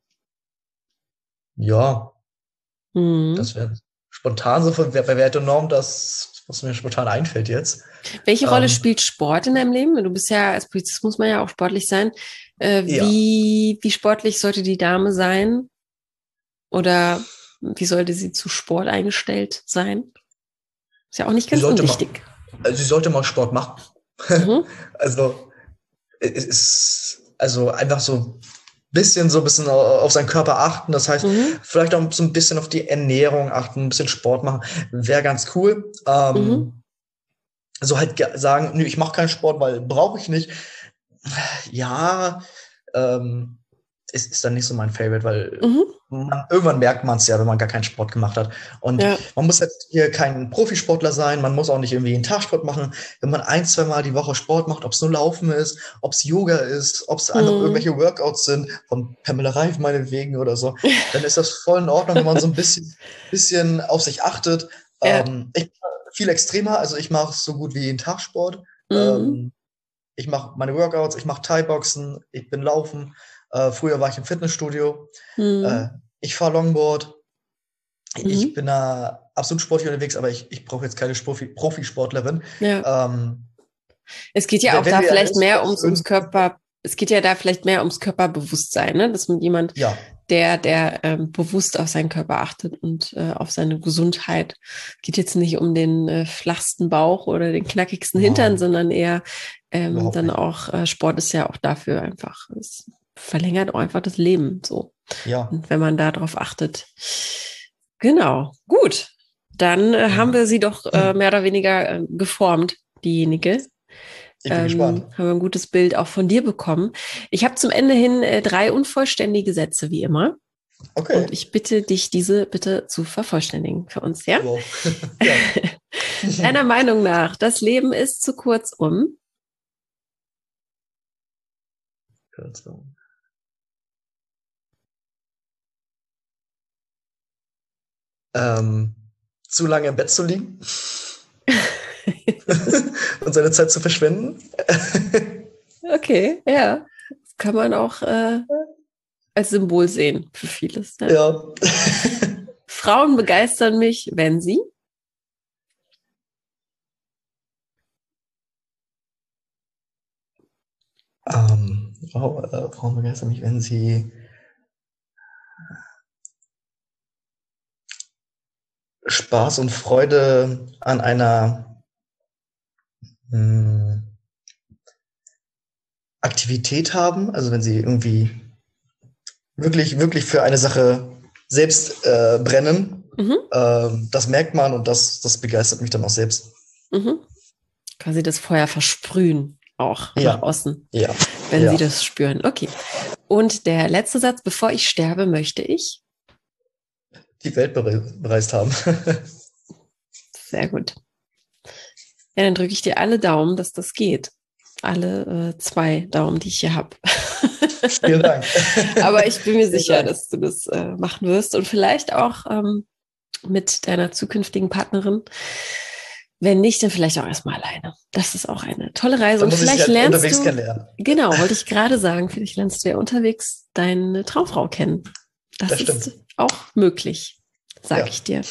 ja. Mhm. Das wäre spontan so von, bei Wert und Norm das, was mir spontan einfällt jetzt. Welche Rolle Ähm, spielt Sport in deinem Leben? Du bist ja, als Polizist muss man ja auch sportlich sein. Äh, ja, wie, wie sportlich sollte die Dame sein? Oder wie sollte sie zu Sport eingestellt sein? Ist ja auch nicht sie ganz sollte mal, unwichtig. also sie sollte mal Sport machen. Mhm. Also es ist also einfach so ein bisschen so ein bisschen auf seinen Körper achten. Das heißt, Mhm. vielleicht auch so ein bisschen auf die Ernährung achten, ein bisschen Sport machen, wäre ganz cool. Mhm. Ähm, so halt ge- sagen, nö, ich mache keinen Sport, weil brauche ich nicht. Ja, ähm, ist, ist dann nicht so mein Favorite, weil Mhm. man, irgendwann merkt man es ja, wenn man gar keinen Sport gemacht hat. Und Ja. man muss jetzt hier kein Profisportler sein, man muss auch nicht irgendwie einen Tagsport machen. Wenn man ein, zwei Mal die Woche Sport macht, ob es nur Laufen ist, ob es Yoga ist, ob es einfach Mhm. irgendwelche Workouts sind, von Pamela Reif meinetwegen oder so, dann ist das voll in Ordnung, wenn man so ein bisschen, bisschen auf sich achtet. Ja. Ähm, ich viel extremer, also ich mache so gut wie jeden Tagsport. Mhm. Ähm, ich mache meine Workouts, ich mache Thai-Boxen, ich bin laufen. Äh, früher war ich im Fitnessstudio. Äh, Mhm. ich fahre Longboard. Ich Mhm. bin da absolut sportlich unterwegs, aber ich, ich brauche jetzt keine Profi Profisportlerin. Ja. Ähm, Es geht ja auch wenn, wenn da wir vielleicht mehr das ums, würden, ums Körper, es geht ja da vielleicht mehr ums Körperbewusstsein, ne? Dass man jemand, ja, der, der ähm, bewusst auf seinen Körper achtet und äh, auf seine Gesundheit. Geht jetzt nicht um den äh, flachsten Bauch oder den knackigsten Hintern, nein, sondern eher ähm, überhaupt dann nicht. auch, äh, Sport ist ja auch dafür einfach, es verlängert auch einfach das Leben so. Ja. Und wenn man da drauf achtet. Genau, gut. Dann äh, haben Mhm. wir sie doch äh, mehr oder weniger äh, geformt, diejenige. Ich bin gespannt. Ähm, haben wir ein gutes Bild auch von dir bekommen. Ich habe zum Ende hin äh, drei unvollständige Sätze, wie immer. Und Okay. ich bitte dich, diese bitte zu vervollständigen für uns, ja? Wow. Ja. Deiner Meinung nach, das Leben ist zu kurz, um Ähm, zu lange im Bett zu liegen und seine Zeit zu verschwenden. Okay, ja. Das kann man auch äh, als Symbol sehen für vieles. Ne? Ja. Frauen begeistern mich, wenn sie ähm, Frau, äh, Frauen begeistern mich, wenn sie Spaß und Freude an einer mh, Aktivität haben, also wenn sie irgendwie wirklich, wirklich für eine Sache selbst äh, brennen, mhm. äh, das merkt man und das, das begeistert mich dann auch selbst. Mhm. Quasi das Feuer versprühen auch Ja. nach außen, Ja. wenn Ja. sie das spüren. Okay. Und der letzte Satz, bevor ich sterbe, möchte ich Die Welt bere- bereist haben. Sehr gut. Ja, dann drücke ich dir alle Daumen, dass das geht. Alle äh, zwei Daumen, die ich hier habe. Vielen Dank. Aber ich bin mir Vielen sicher, Dank. dass du das äh, machen wirst und vielleicht auch ähm, mit deiner zukünftigen Partnerin. Wenn nicht, dann vielleicht auch erstmal alleine. Das ist auch eine tolle Reise. Da Und muss ich vielleicht dich halt lernst unterwegs du, kennenlernen. genau, wollte ich gerade sagen, vielleicht lernst du ja unterwegs deine Traumfrau kennen. Das, Das ist stimmt. auch möglich, sag Ja. ich dir.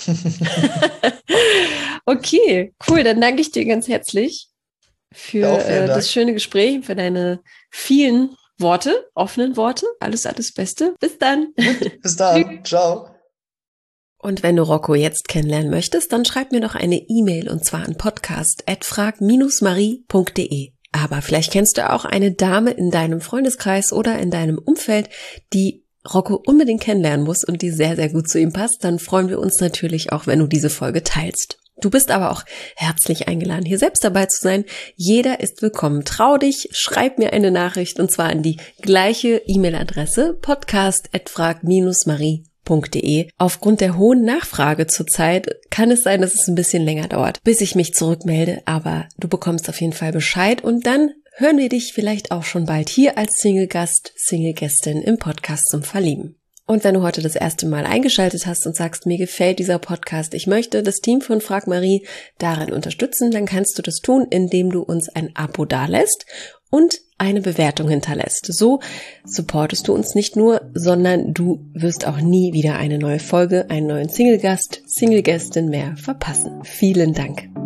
Okay, cool. Dann danke ich dir ganz herzlich für Ja, auch vielen äh, Dank. das schöne Gespräch, für deine vielen Worte, offenen Worte. Alles, alles Beste. Bis dann. Bis dann. Ciao. Und wenn du Rocco jetzt kennenlernen möchtest, dann schreib mir doch eine E-Mail und zwar an podcast at frag marie punkt de. Aber vielleicht kennst du auch eine Dame in deinem Freundeskreis oder in deinem Umfeld, die Rocco unbedingt kennenlernen muss und die sehr, sehr gut zu ihm passt. Dann freuen wir uns natürlich auch, wenn du diese Folge teilst. Du bist aber auch herzlich eingeladen, hier selbst dabei zu sein. Jeder ist willkommen. Trau dich, schreib mir eine Nachricht und zwar an die gleiche E-Mail-Adresse podcast at frag marie punkt de. Aufgrund der hohen Nachfrage zurzeit kann es sein, dass es ein bisschen länger dauert, bis ich mich zurückmelde, aber du bekommst auf jeden Fall Bescheid und dann hören wir dich vielleicht auch schon bald hier als Single-Gast, Single-Gästin im Podcast zum Verlieben. Und wenn du heute das erste Mal eingeschaltet hast und sagst, mir gefällt dieser Podcast, ich möchte das Team von Frag Marie darin unterstützen, dann kannst du das tun, indem du uns ein Abo dalässt und eine Bewertung hinterlässt. So supportest du uns nicht nur, sondern du wirst auch nie wieder eine neue Folge, einen neuen Single-Gast, Single-Gästin mehr verpassen. Vielen Dank.